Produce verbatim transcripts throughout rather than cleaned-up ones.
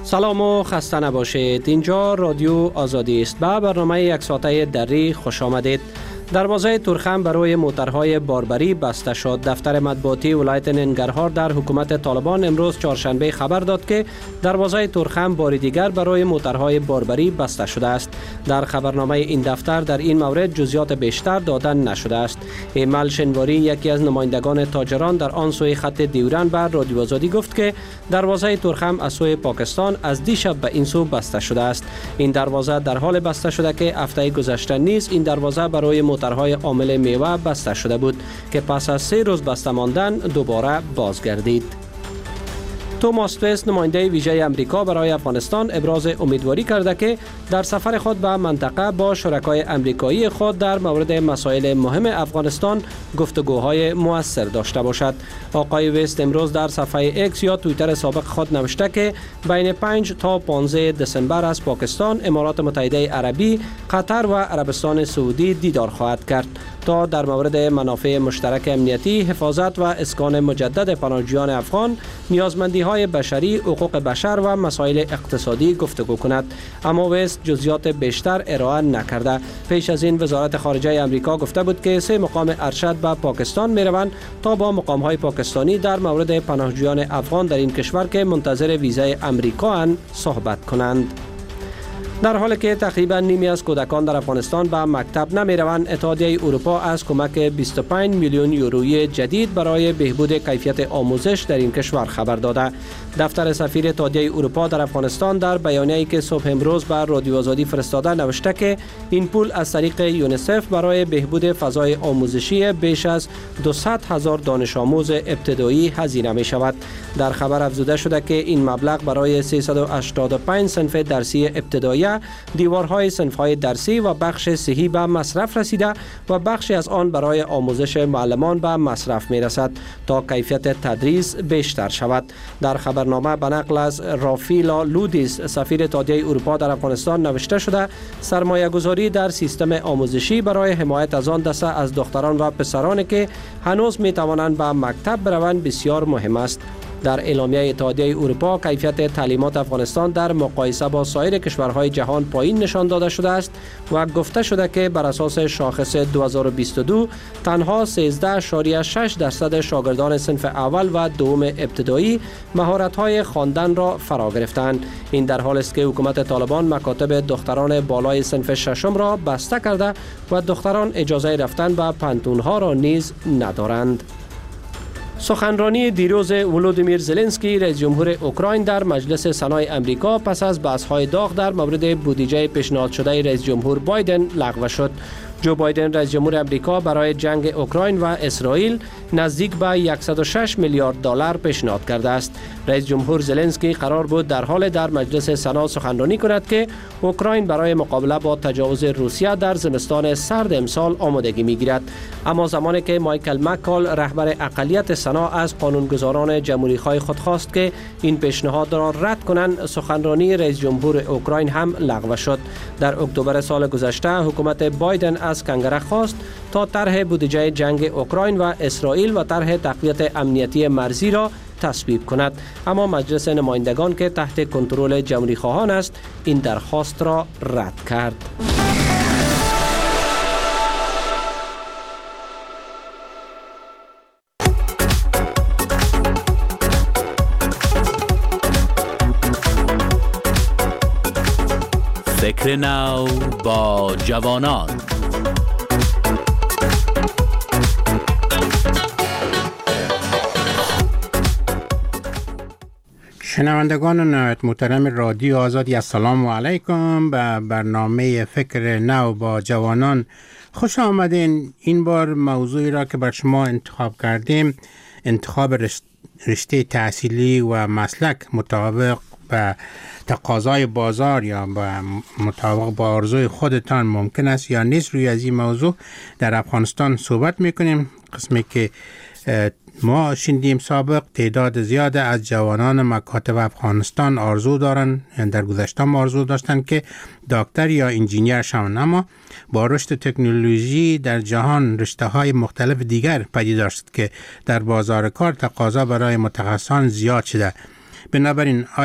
سلام و خسته نباشید. اینجا رادیو آزادی است. به برنامه یک ساعته دری خوش آمدید. دروازه تورخم برای موترهای باربری بسته شد. دفتر مطبوعاتی ولایت ننگرهار در حکومت طالبان امروز چهارشنبه خبر داد که دروازه تورخم بار دیگر برای موترهای باربری بسته شده است. در خبرنامه این دفتر در این مورد جزئیات بیشتر دادن نشده است. ایمل شنواری، یکی از نمایندگان تاجران در آن سوی خط دیورن، بر رادیو آزادی گفت که دروازه تورخم از سوی پاکستان از دیشب به این سو بسته شده است. این دروازه در حال بسته شده که هفته گذشته نیز این دروازه برای موترهای عامل میوه بسته شده بود که پس از سه روز بسته ماندن دوباره بازگردید. توماس تویس، نماینده ویژه امریکا برای افغانستان، ابراز امیدواری کرده که در سفر خود به منطقه با شرکای امریکایی خود در مورد مسائل مهم افغانستان گفتگوهای مؤثر داشته باشد. آقای ویست امروز در صفحه اکس یا توییتر سابق خود نوشته که بین پنج تا پانزده دسامبر از پاکستان، امارات متحده عربی، قطر و عربستان سعودی دیدار خواهد کرد تا در مورد منافع مشترک امنیتی، حفاظت و اسکان مجدد پناهجویان افغان، نیازمندی های بشری، حقوق بشر و مسائل اقتصادی گفتگو کند. اما ویست جزئیات بیشتر ارائه نکرده. پیش از این وزارت خارجه امریکا گفته بود که سه مقام ارشد به پاکستان می روند تا با مقام های پاکستانی در مورد پناهجویان افغان در این کشور که منتظر ویزای امریکا اند صحبت کنند. در حالی که تقریبا نیمی از کودکان در افغانستان به مکتب نمی روند، اتحادیه اروپا از کمک بیست و پنج میلیون یورویی جدید برای بهبود کیفیت آموزش در این کشور خبر داده. دفتر سفیر اتحادیه اروپا در افغانستان در بیانیه‌ای که صبح امروز بر رادیو آزادی فرستاده نوشته که این پول از طریق یونیسف برای بهبود فضای آموزشی بیش از دویست هزار دانش آموز ابتدایی هزینه می شود. در خبر افزوده شده که این مبلغ برای سیصد و هشتاد و پنج صنف درسی ابتدایی، دیوارهای صنف‌های درسی و بخش صحی به مصرف رسیده و بخشی از آن برای آموزش معلمان به مصرف می رسد تا کیفیت تدریس بیشتر شود. در خبرنامه به نقل از رافیلا لودیس، سفیر اتحادیه اروپا در افغانستان، نوشته شده سرمایه گذاری در سیستم آموزشی برای حمایت از آن دسته از دختران و پسرانی که هنوز می توانند به مکتب بروند بسیار مهم است. در اعلامیه اتحادیه اروپا، کیفیت تعلیمات افغانستان در مقایسه با سایر کشورهای جهان پایین نشان داده شده است و گفته شده که بر اساس شاخص دو هزار و بیست و دو تنها سیزده اشاریه شش درصد شاگردان صنف اول و دوم ابتدایی مهارت‌های خواندن را فرا گرفتند. این در حالی است که حکومت طالبان مکاتب دختران بالای صنف ششم را بسته کرده و دختران اجازه رفتن به پانتون‌ها را نیز ندارند. سخنرانی دیروز ولودیمیر زلنسکی، رئیس جمهور اوکراین، در مجلس سنای امریکا پس از بحث‌های داغ در مورد بودجه پیشنهاد شده رئیس جمهور بایدن لغو شد. جو بایدن، رئیس جمهور امریکا، برای جنگ اوکراین و اسرائیل نزدیک به صد و شش میلیارد دلار پیشنهاد کرده است. رئیس جمهور زلنسکی قرار بود در حال در مجلس سنا سخنرانی کند که اوکراین برای مقابله با تجاوز روسیه در زمستان سرد امسال آمادگی می‌گیرد. اما زمانی که مایکل مکال، رهبر اقلیت سنا، از قانونگذاران جمهوری‌خواه خود خواست که این پیشنهاد را رد کنند، سخنرانی رئیس جمهور اوکراین هم لغو شد. در اکتبر سال گذشته حکومت بایدن از کنگره خواست تا طرح بودجه جنگ اوکراین و اسرائیل و طرح تقویت امنیتی مرزی را تصویب کند، اما مجلس نمایندگان که تحت کنترل جمهوری خواهان است این درخواست را رد کرد. فکر نو با جوانان. شنوندگان نهایت محترم رادیو آزادی، السلام علیکم. به برنامه فکر نو با جوانان خوش آمدین. این بار موضوعی را که بر شما انتخاب کردیم، انتخاب رشته تحصیلی و مسلک مطابق به تقاضای بازار یا به مطابق با آرزوی خودتان ممکن است یا نیست، روی از این موضوع در افغانستان صحبت میکنیم. قسمی که ما شنیدیم سابق، تعداد زیاد از جوانان مکاتب افغانستان آرزو دارن، یعنی در گذشته آرزو داشتن که دکتر یا انجینیر شوند، اما با رشد تکنولوژی در جهان رشته های مختلف دیگر پدید است که در بازار کار تقاضا برای متخصصان زیاد شده. بنابراین آیا در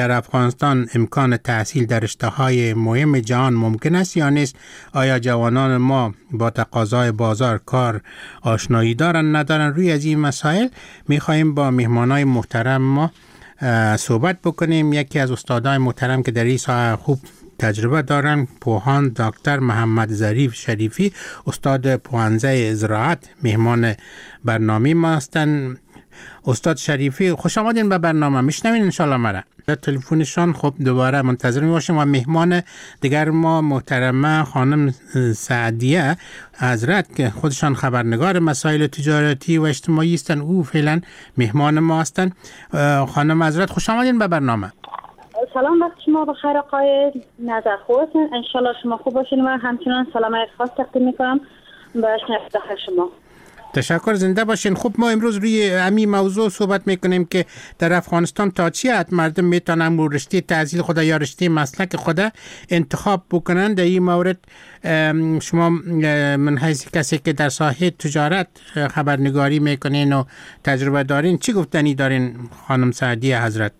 در افغانستان امکان تحصیل در رشته‌های مهم جهان ممکن است یا نیست؟ آیا جوانان ما با تقاضای بازار کار آشنایی دارن ندارن؟ روی از این مسائل می‌خوایم با مهمانای محترم ما صحبت بکنیم. یکی از استادای محترم که در این ساحه خوب تجربه دارن، پوهان دکتر محمد ظریف شریفی، استاد پوهنځی زراعت، مهمان برنامه ما هستند. استاد شریفی خوش آمدین به برنامه. میشنوین انشالله مرا در تلفنشان. خب دوباره منتظر می باشیم. و مهمان دیگر ما محترمه خانم سعدیه حضرت که خودشان خبرنگار مسائل تجارتی و اجتماعی هستند، او فعلا مهمان ما هستند. خانم حضرت خوش آمدین به برنامه. سلام وقت شما بخیر آقای نظر خوبتون. انشالله شما خوب باشین و همچنان سلامت خاص تقدیم میکنم به شنونده شما. تشکر، زنده باشین. خب ما امروز روی همین موضوع صحبت میکنیم که در افغانستان تا چی حد مردم میتونن رشته تحصیل خود یا رشته مسلک خود انتخاب بکنن. در این مورد شما من حیث کسی که در ساحه تجارت خبرنگاری میکنین و تجربه دارین چی گفتنی دارین خانم سعدیه حضرت؟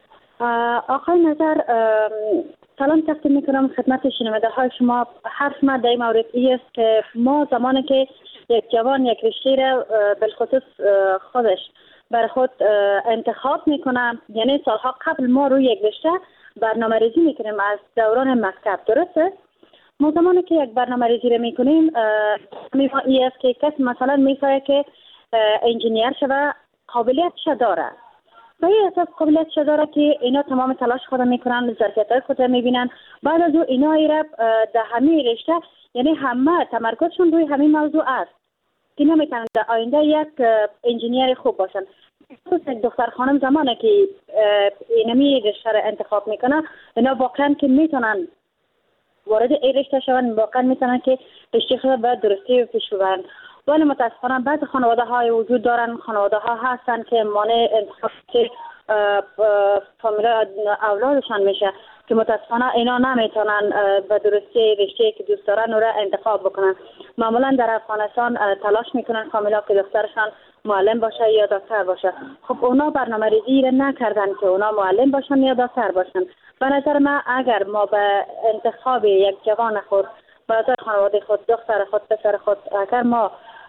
آقای نظر سلام تقدیم میکنم خدمت شنونده های شما. حرف ما در این مورد است که ما زمانی که یک جوان یک رشته را بالخصوص خودش برای خود انتخاب میکنه، یعنی سالها قبل ما روی یک رشته برنامه ریزی میکنیم از دوران مکتب، درسته؟ ما زمانی که یک برنامه ریزی را میکنیم میفهم این است که کسی مثلا میفهمه که انجینیر شده قابلیتش داره و این اساس قابلیتش داره که اینا تمام تلاش خود میکنن، ظرفیت‌های خود میبینن، بعد از او اینا ایره در همین رشته یعنی همه تمرکزشون روی همین موضوع است که نمیتونن در آینده یک انجینیر خوب باشن. خصوص یک دختر خانم زمانه که اینمی رشته را انتخاب میکنه، اینا واقعا که میتونن وارد این رشته شون، واقعا میتونن که رشته خود به درستی پیش ببرن. ولی متاسفانه بعض خانواده های وجود دارن، خانواده ها هستن که مانع انتخاب که فامیل اولادشان میشه که متاسفانه اینا نمیتونن به درستی رشته که دوست دارن را انتخاب بکنن. معمولا در افغانستان تلاش میکنن فامیلا که دخترشان معلم باشه یا دکتر باشه. خب اونا برنامه ریزی را نکردن که اونا معلم باشن یا دکتر باشن. به نظر من اگر ما به انتخاب یک جوان خود، برادر خانواده خود، دختر خود، پسر خود اگر ما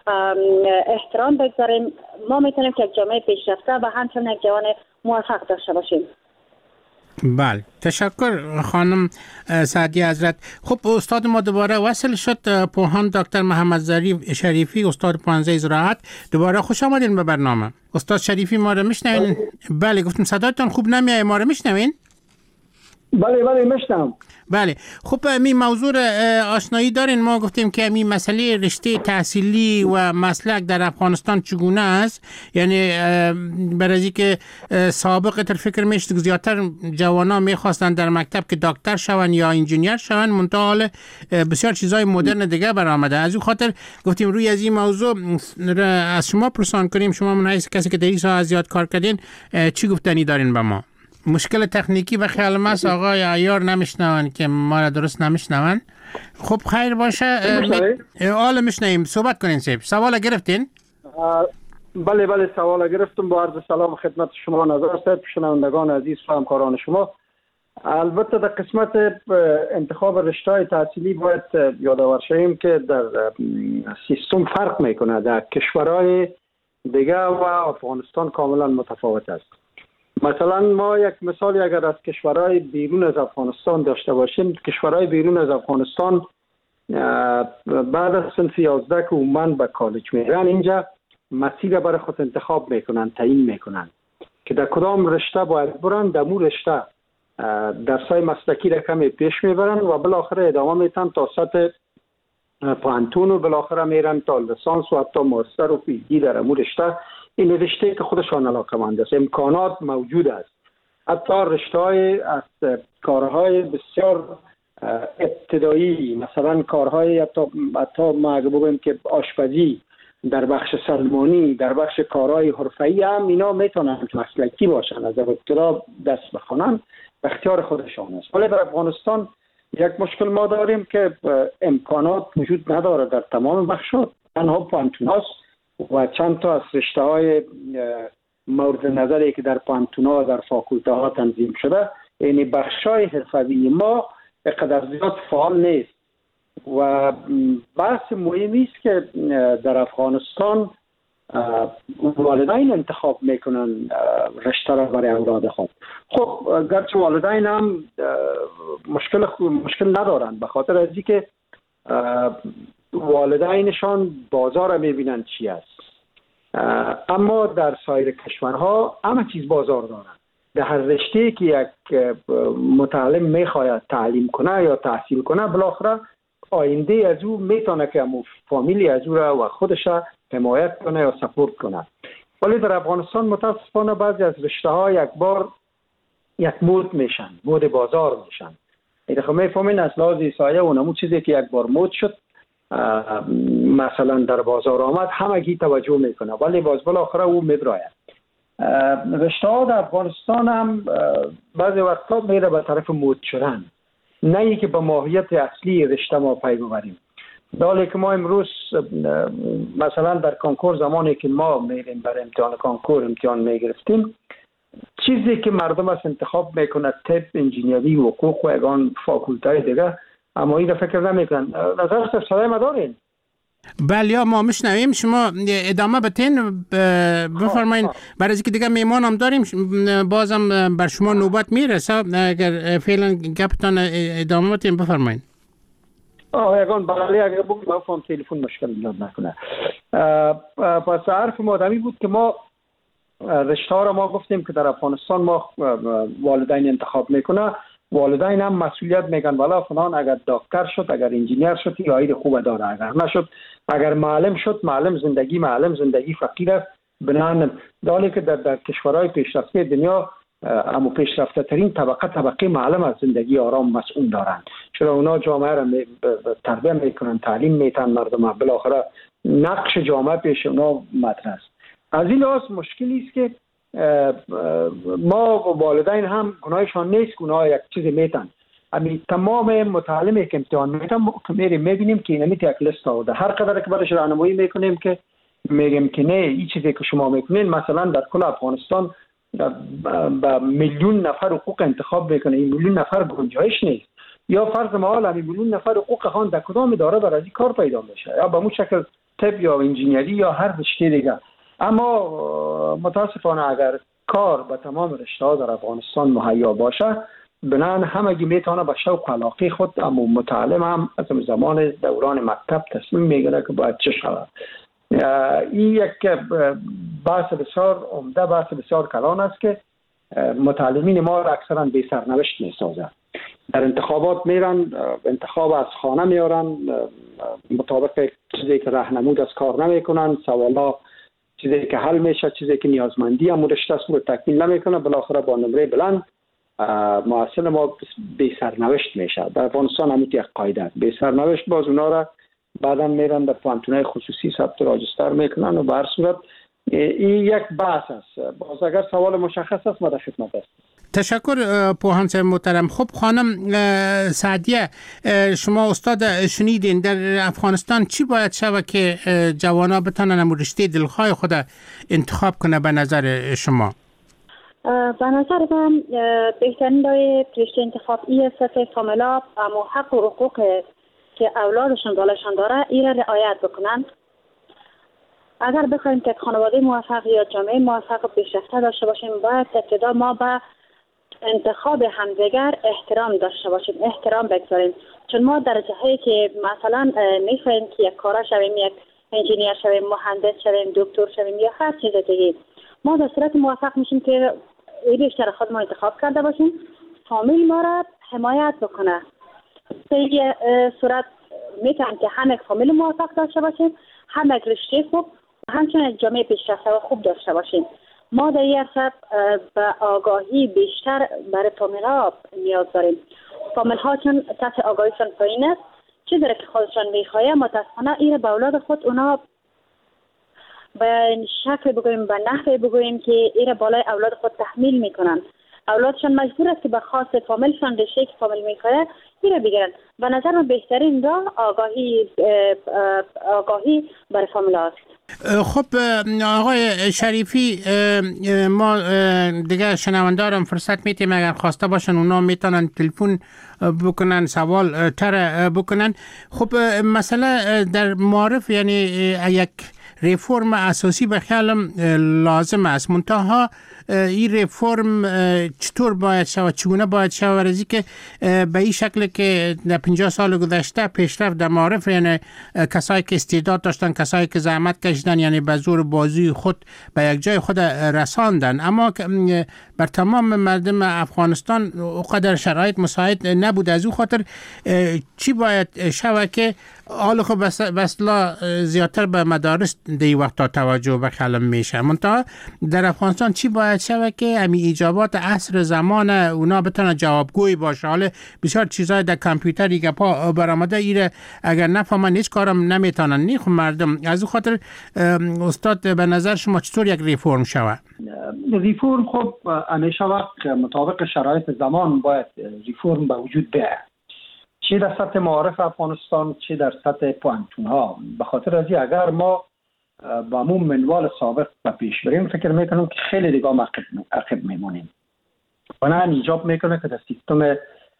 احترام بگذاریم، ما میتونیم که یک جامعه پیشرفته و همچنین یک جوان موفق داشته باشیم. بله، تشکر خانم سعدیه حضرت. خب استاد ما دوباره وصل شد، پوهان دکتر محمد ظریف شریفی، استاد پوهنځی زراعت. دوباره خوش آمدین به برنامه. استاد شریفی ما رو میشنوین؟ بله گفتم صدایتون خوب نمیاد، ما رو میشنوین؟ بله بله میشنم. بله خب می موضوع آشنایی دارین. ما گفتیم که می مسئله رشته تحصیلی و مسلک در افغانستان چگونه است، یعنی برای که سابق تر فکر میشد زیادتر جوانا میخواستن در مکتب که دکتر شون یا انجینیر شون، منتها حال بسیار چیزای مدرن دیگه برآمده. از این خاطر گفتیم روی از این موضوع از شما پرسان کنیم. شما من حیث کسی که در این ساحه زیاد کار کردین چی گفتنی دارین به ما؟ مشکل تکنیکی به خیال ماست آقای عیار نمیشنون که ما را درست نمیشنون. خب خیر باشه، حالا میشنیم، صحبت کنین. سیب سوال گرفتین؟ بله بله سوال گرفتم. با عرض سلام خدمت شما نظر صاحب، شنوندگان عزیز و همکاران شما. البته در قسمت انتخاب رشته تحصیلی باید یادآور شویم که در سیستم فرق میکنه. در کشورهای دیگه و افغانستان کاملا متفاوت است. مثلا ما یک مثالی اگر از کشورهای بیرون از افغانستان داشته باشیم، کشورهای بیرون از افغانستان بعد از صنف یازده که عموما به کالج میرن، اینجا مسیر برای خود انتخاب میکنن، تعیین میکنن که در کدام رشته باید برن. در مو رشته درسای مسلکی را کمی پیش میبرن و بالاخره ادامه میتن تا سطح پانتون و بالاخره میرن تا لیسانس و حتی ماستر و پی دی در مو رشته. این رشته که خودشان علاقه‌مند است، امکانات موجود است. حتی رشته‌های از کارهای بسیار ابتدایی، مثلا کارهای حتی حتی ما اگه بگویم که آشپزی، در بخش سلمانی، در بخش کارهای حرفه‌ای هم اینا میتونن مسلکی باشن، از ابتدا دست بخونن، به اختیار خودشان است. ولی در افغانستان یک مشکل ما داریم که امکانات وجود نداره در تمام بخشات. تنها پانتوناست و چند تا از رشته‌های مورد نظری که در پانتونا در فاکولته ها تنظیم شده یعنی بخشای حرفوی ما به قدر زیاد فعال نیست و بحث مهمی است که در افغانستان والدین انتخاب میکنن رشته را برای اولاد خود. خب گرچه والدین هم مشکل مشکل ندارن به خاطر از اینکه والدینشان بازار را میبینن چی است، اما در سایر کشورها همه چیز بازار دارن. در هر رشته که یک متعلم میخواید تعلیم کنه یا تحصیل کنه بالاخره آینده از او میتونه که امو فامیلی از او را و خودش را حمایت کنه یا سپورت کنه. ولی در افغانستان متاسفانه بعضی از رشته ها یک بار یک مود میشن، مود بازار میشن. ایده خب میفهمین از لحاظ سایه و نمو چیزی که یک بار مود شد مثلا در بازار آمد همگی توجه میکنه ولی باز بالاخره او میدراید. رشته ها در افغانستان هم بعضی وقتا میره به طرف مود شدن، نه ای که به ماهیت اصلی رشته ما پی ببریم. دالی که ما امروز مثلا در کنکور زمانی که ما میریم برای امتحان کنکور امتحان میگرفتیم، چیزی که مردم از انتخاب میکنه طب، انجینیری، حقوق و یگان فاکولتای دیگه، اما این فکر نمیکنن. نظر صدای ما دارین؟ بله ما میشنویم، شما ادامه بتین بفرمایین. برای اینکه دیگه میمان هم داریم بازم بر شما نوبت میرسه، اگر فعلا گپتان ادامه بتین بفرمایین. آه یکان بله اگر بگیم با فهم تلفن مشکل ایجاد نکنه. پس حرف ما دمی بود که ما رشته ها را ما گفتیم که در افغانستان ما والدین انتخاب میکنه، والدین هم مسئولیت میگن والا فلان اگر دکتر شد، اگر انجینیر شد یا عید خوب داره، اگر نشد، اگر معلم شد، معلم زندگی معلم زندگی فقیر است. بنان دالی که در, در کشورهای پیشرفته دنیا اما پیشرفته ترین طبقه طبقه معلم از زندگی آرام مسئول دارن، چرا اونا جامعه را تربیت میکنن، تعلیم میتن مردم، بالاخره نقش جامعه پیش اونا مطرح است. از این لحاظ مشکلی است که ما و والدین هم گناهشان نیست، گناه یک چیزی میتن. امی تمام متعلمی که امتحان میتن میریم میبینیم که اینمی یک لیست آورده، هر قدر که برش راهنمایی میکنیم که میگیم که نه این چیزی که شما میکنین، مثلا در کل افغانستان با میلیون نفر حقوق انتخاب میکنه، این میلیون نفر گنجایش نیست. یا فرض محال همین میلیون نفر حقوق خان در کدام اداره برای کار پیدا میشه، یا به مو شکل طب یا انجینیری یا هر رشته دیگه. اما متاسفانه اگر کار به تمام رشته ها در افغانستان مهیا باشه، بنان همگی میتونه به شوق و علاقه خود، اما متعلم هم از زمان دوران مکتب تصمیم میگیره که باید چه شود. این یک بحث بسیار عمده، بحث بسیار کلان است که متعلمین ما را اکثرا بی سرنوشت میسازه. در انتخابات میرن، انتخاب از خانه میارن، مطابق چیزی که راهنمود از کار نمیکنن، سوالا چیزی که حل میشه، چیزی که نیازمندی هم رشته است رو تکمیل نمیکنه، بالاخره با نمره بلند محصل ما بی سرنوشت میشه. در افغانستان هم یک قاعده است، بی سرنوشت باز اونا را بعدا میرن در پوانتونای خصوصی ثبت راجستر میکنن و به هر صورت این یک بحث است. باز اگر سوال مشخص است ما در خدمت است. تشکر پوهان صاحب محترم. خب خانم سعدیه، شما استاد شنیدین در افغانستان چی باید شود که جوانا بتونن رشته دلخواه خود انتخاب کنه به نظر شما؟ به نظر من بهترین راه رشته انتخاب این است که کاملا حق و حقوق که اولادشون بالاشان داره این را رعایت بکنن. اگر بخوایم که خانواده موفق یا جامعه موفق و پیشرفته داشته باشیم، باید ابتدا ما به انتخاب همدیگر احترام داشته باشیم، احترام بگذاریم. چون ما در جاهایی که مثلا میخوایم که یک کارا شویم، یک انجینیر شویم، مهندس شویم، دکتر شویم یا هر چیز دیگه، ما در صورت موفق میشیم که این رشته خود ما انتخاب کرده باشیم، فامیل ما را حمایت بکنه. در صورت میتونیم که هم یک فامیل موفق داشته باشیم، هم یک رشته خوب، همچنین جامعه پیشرفته و خوب داشته باشیم. ما در این عرصه به آگاهی بیشتر برای فامیل ها نیاز داریم. فامیل ها چون سطح آگاهیشان پایین است، چیزی که خودشان میخواهند متاسفانه این به اولاد خود اونا به شکل بگوییم، به نحوی بگوییم که این بالای اولاد خود تحمیل میکنن. اولادشان مجبور است که به خاص فامیلشان رشته که فامیل میکنه این را بگیرن. به نظر من بهترین راه آگاهی آگاهی برای فامیل است. خب آقای شریفی، ما دیگه شنوندارم فرصت میتیم اگر خواسته باشن اونا میتونن تلفن بکنن، سوال تر بکنن. خب مسئله در معارف یعنی یک ریفورم اساسی به خیالم لازم است، منتها این ریفورم چطور باید شود، چگونه باید شود، از که به این شکل که در پنجاه سال گذشته پیشرفت در معارف، یعنی کسایی که استعداد داشتن، کسایی که زحمت کشیدن، یعنی به زور بازی خود به یک جای خود رساندن، اما بر تمام مردم افغانستان اونقدر شرایط مساعد نبود. از اون خاطر چی باید شود که حالا خب بسلا زیادتر به مدارس دی وقتا توجه به خیالم میشه، منتها در افغانستان چی باید شود که همین ایجابات عصر زمان اونا بتونه جوابگوی باشه؟ حالا بسیار چیزای در کامپیوتری که پا برآمده ایره اگر نفهمن هیچ کارم نمیتونن نیخ مردم. از اون خاطر استاد به نظر شما چطور یک ریفورم شود؟ ریفورم خب همیشه وقت مطابق شرایط زمان باید ریفورم به وجود بیاید، چه در سطح معارف افغانستان چه در سطح پوانتون ها. به خاطر ازی اگر ما با همون منوال سابق به پیش بریم فکر میکنم که خیلی دیگه عقب میمونیم. بنابراین ایجاب میکنه که در سیستم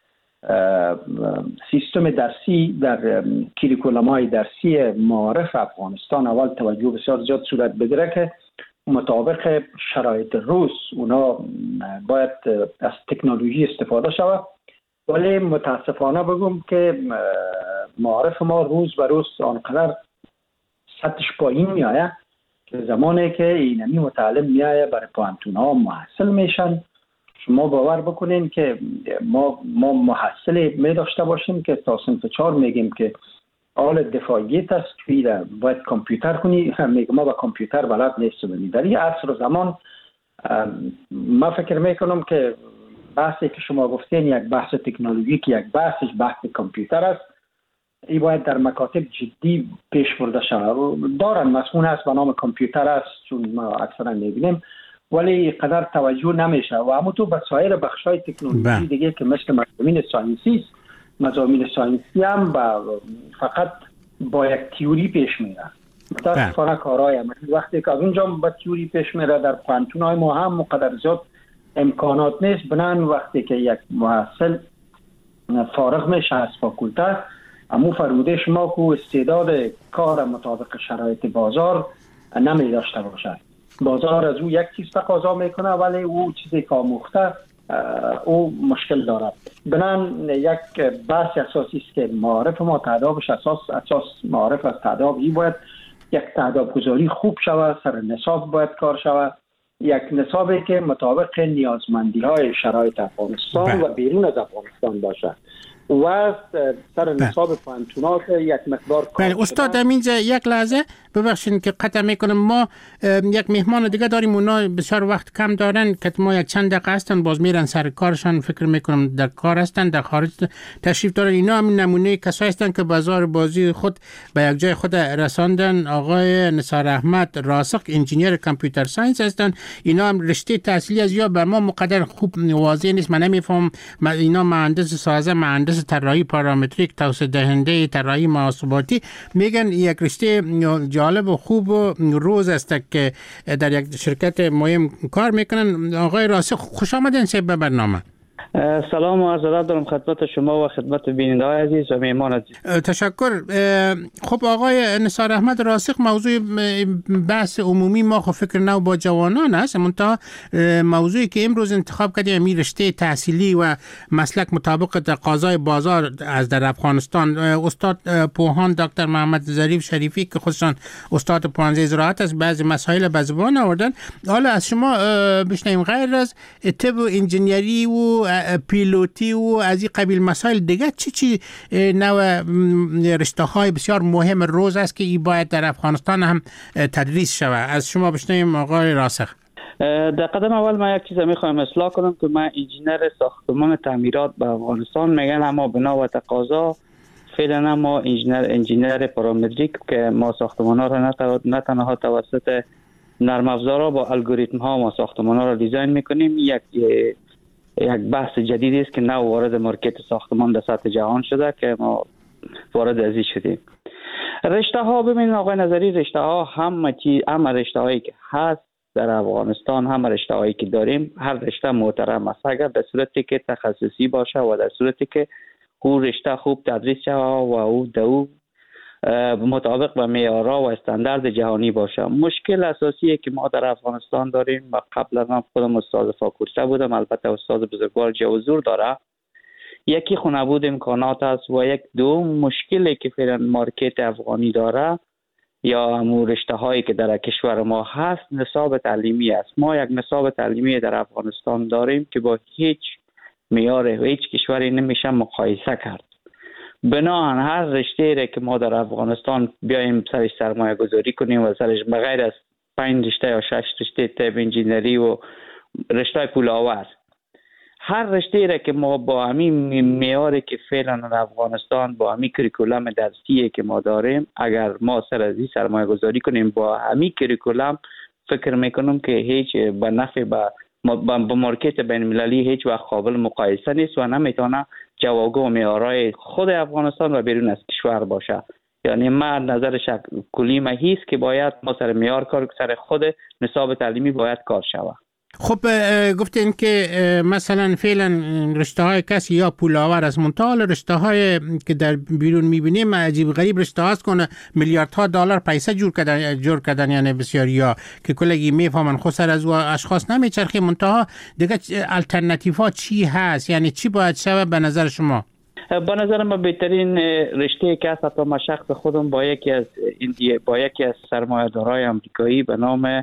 سیستم درسی در کریکولم‌های درسی معارف افغانستان اول توجه بسیار زیاد صورت بگیره که مطابق شرایط روز اونا باید از تکنولوژی استفاده شود. ولی متاسفانه بگم که معارف ما روز به روز آنقدر سطحش پایین میآید که زمانی که اینمی متعلم میآید برای پوانتون ها محصل میشن، شما باور بکنین که ما ما محصل می داشته باشیم که تا صنف چهار میگیم که آل دفاعیت است توی باید کامپیوتر کنی، میگم ما با کامپیوتر بلد نیستم. در این عصر و زمان ما فکر میکنم که بحثی که شما گفتین یک بحث تکنولوژیک، یک بحثش بحث کامپیوتر است، این باید در مکاتب جدی پیش برده شود. دارن مسئول هست به نام کامپیوتر است چون ما اکثرا میبینیم، ولی قدر توجه نمیشه و همونطور به سایر بخشای تکنولوژی دیگه که مثل مضامین ساینسی است، مضامین ساینسی هم با فقط با یک تیوری پیش میره. متاسفانه کارهای عملی وقتی که از اونجا با تیوری پیش میره در پوانتون‌های ما هم مقدر زیاد امکانات نیست. بنان وقتی که یک محصل فارغ میشه از فاکولته، امو فرموده شما که استعداد کار مطابق شرایط بازار نمی داشته باشد، بازار از او یک چیز تقاضا میکنه ولی او چیزی که آموخته او مشکل دارد. بنان یک بحث اساسی است که معارف ما تعدابش اساس اساس معارف از تعداب ای باید یک تعداب گذاری خوب شود، سر نصاب باید کار شود، یک نصابی که مطابق نیازمندی های شرایط افغانستان و بیرون از افغانستان باشد و سر نصاب پوانتونات یک مقدار. بله استاد در اینجا یک لحظه ببخشید که قطع میکنم، ما یک مهمان دیگه داریم، اونا بسیار وقت کم دارن که ما یک چند دقیقه هستن باز میرن سر کارشان، فکر میکنم در کار هستن، در خارج تشریف دارن. اینا هم نمونه کسایی هستن که بازار بازی خود به یک جای خود رساندن. آقای نثار احمد راسخ انجینیر کامپیوتر ساینس هستن، اینا هم رشته تحصیلی از یا بر ما مقدر خوب واضح نیست، من نمیفهم. اینا مهندس سازه، مهندس طراحی پارامتریک، توسعه دهنده طراحی محاسباتی، میگن یک رشته جالب و خوب و روز است که در یک شرکت مهم کار میکنن. آقای راسخ خوش آمدین سه به برنامه. سلام و عرض ادب دارم خدمت شما و خدمت بیننده های عزیز و مهمان عزیز. تشکر. خب آقای نثار احمد راسخ، موضوع بحث عمومی ما خب فکر نو با جوانان است، منتها موضوعی که امروز انتخاب کردیم می رشته تحصیلی و مسلک مطابق تقاضای بازار از در افغانستان. استاد پوهان دکتر محمد ظریف شریفی که خودشان استاد پوهنځی زراعت است بعضی مسائل به زبان آوردن. حالا از شما بشنویم غیر از طب و انجینیری و پیلوتی و از این قبیل مسائل دیگه چی چی نوع رشته های بسیار مهم روز است که این باید در افغانستان هم تدریس شود؟ از شما بشنویم آقای راسخ. در قدم اول من یک چیز میخوایم اصلاح کنم که من انجینر ساختمان تعمیرات به افغانستان میگن، اما بنا و تقاضا فعلا ما انجینر انجینر پارامتریک که ما ساختمان ها را نه تنها توسط نرم افزارها با الگوریتم ها ما ساختمان ها را دیزاین میکنیم، یک یک بحث جدیدی است که نو وارد مارکت ساختمان در سطح جهان شده که ما وارد ازی شدیم. رشته ها ببینید آقای نظری، رشته ها هم چی هم رشته هایی که هست در افغانستان، هم رشته هایی که داریم، هر رشته محترم است اگر به صورتی که تخصصی باشه و در صورتی که او رشته خوب تدریس شود و او دو مطابق با معیارها و استاندارد جهانی باشه. مشکل اساسی که ما در افغانستان داریم و قبلا هم خودم استاد فاکولته بودم، البته استاد بزرگوار جوزور داره، یکی خونه‌بود امکانات است و یک دو مشکلی که فعلا مارکت افغانی داره یا همون رشته هایی که در کشور ما هست نصاب تعلیمی است. ما یک نصاب تعلیمی در افغانستان داریم که با هیچ معیار هیچ کشوری نمیشه مقایسه کرد. بناهن هر رشته را که ما در افغانستان بیایم سرش سرمایه گذاری کنیم و سرش بغیر از پنج رشته یا شش رشته طب انجینری و رشته پولاور، هر رشته را که ما با همین معیاری که فعلا در افغانستان با همین کریکولم درسی که ما داریم، اگر ما سر از این سرمایه گذاری کنیم با همین کریکولم، فکر میکنم که هیچ به نفع با با مارکت بین المللی هیچ وقت قابل مقایسه نیست و نمیتونه جواگه و معیارهای خود افغانستان و بیرون از کشور باشه. یعنی من نظر شک کلی ما هیست که باید ما سر معیار کار سر خود نصاب تعلیمی باید کار شود. خب گفتین که مثلا فعلا رشته های کسی یا پولاور از منطقه رشته های که در بیرون میبینیم عجیب غریب رشته هاست کنه میلیاردها دلار پیسه جور کردن جور کردن یعنی بسیاری ها که کلگی میفهمن خود سر از اشخاص نمیچرخی. منتها دیگه الټرناتیو ها چی هست؟ یعنی چی باید شود به نظر شما؟ به نظر من بهترین رشته که هست، من شخص خودم با یکی از با یکی از سرمایه‌دارای آمریکایی به نام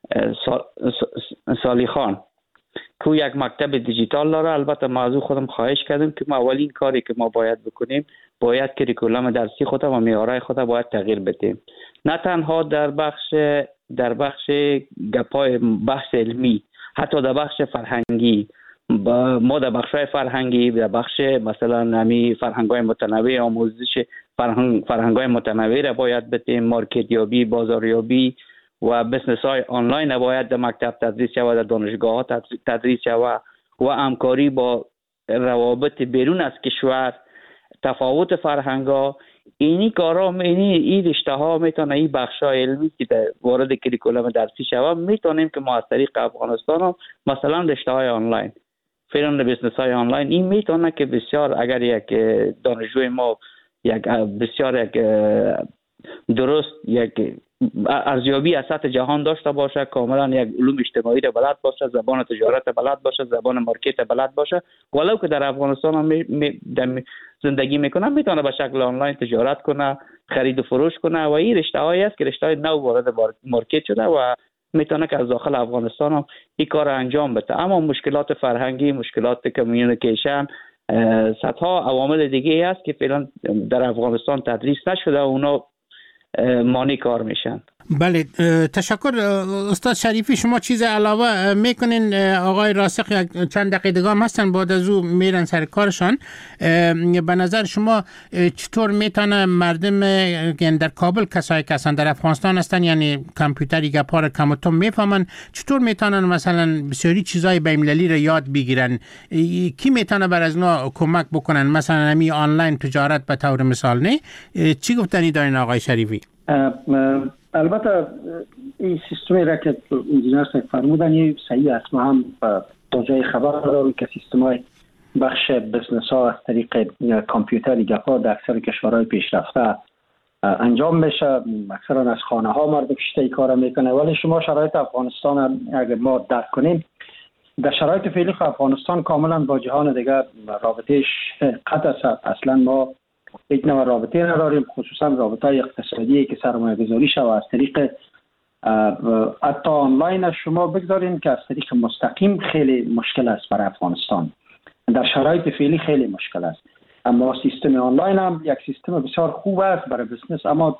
سالی خان که یک مکتب دیجیتال داره. البته ما از او خودم خواهش کردیم که ما اولین کاری که ما باید بکنیم باید کریکولم درسی خود و معیارهای خود باید تغییر بدیم، نه تنها در بخش در بخش گپای بحث علمی، حتی در بخش فرهنگی. ما در بخش‌های فرهنگی در بخش مثلا همی فرهنگ‌های متنوع، آموزش فرهنگ فرهنگ‌های متنوع را باید بدیم، مارکت یابی، بازاریابی و بزنس های آنلاین باید در مکتب تدریس شود، در دانشگاه ها تدریس شود و همکاری با روابط بیرون از کشور، تفاوت فرهنگ ها. اینی کارا اینی این رشته ها میتونه این بخش های علمی که در وارد کریکولم درسی شود میتونیم که ما از طریق افغانستان هم مثلا رشته های آنلاین، فعلا بزنس های آنلاین، این میتونه که بسیار اگر یک دانشجوی ما یک بسیار یک درست یک ارزیابی از سطح جهان داشته باشه، کاملا یک علوم اجتماعی را بلد باشه، زبان تجارت بلد باشه، زبان مارکت بلد باشه، ولو که در افغانستان هم می می زندگی میکنه میتونه به شکل آنلاین تجارت کنه، خرید و فروش کنه و این رشته هایی است که رشته های نو وارد مارکت شده و میتونه که از داخل افغانستان هم این کار انجام بده. اما مشکلات فرهنگی، مشکلات کمیونیکیشن، صدها عوامل دیگه هست که فعلا در افغانستان تدریس نشده و اونا مانع کار میشن. بله، تشکر استاد شریفی. شما چیز علاوه میکنین؟ آقای راسخ یک چند دقیقه هم هستن بعد از او میرن سر کارشان. به نظر شما چطور میتونه مردم یعنی در کابل کسایی که هستن در افغانستان هستن یعنی کامپیوتری گپار کم و توم میفهمن چطور میتونن مثلا بسیاری چیزای بین‌المللی رو یاد بگیرن؟ کی میتونه بر از اونا کمک بکنن؟ مثلا همین آنلاین تجارت به طور مثال نه؟ چی گفتنی دارین آقای شریفی؟ البته این سیستمی را که انجینر صاحب فرمودن یه صحیح است. ما هم تا جای خبر داریم که سیستم‌های بخش بزنس ها از طریق کامپیوتری گپا در اکثر کشورهای پیشرفته انجام میشه. اکثرا از خانه ها مردم شته کار میکنه، ولی شما شرایط افغانستان اگر ما درک کنیم، در شرایط فعلی افغانستان کاملا با جهان دیگه رابطهش قطع است. اصلا ما یک نوع رابطه نداریم، خصوصا رابطه اقتصادی که سرمایه گذاری شود از طریق حتی آنلاین شما بگذارین که از طریق مستقیم خیلی مشکل است برای افغانستان. در شرایط فعلی خیلی مشکل است، اما سیستم آنلاین هم یک سیستم بسیار خوب است برای بزنس. اما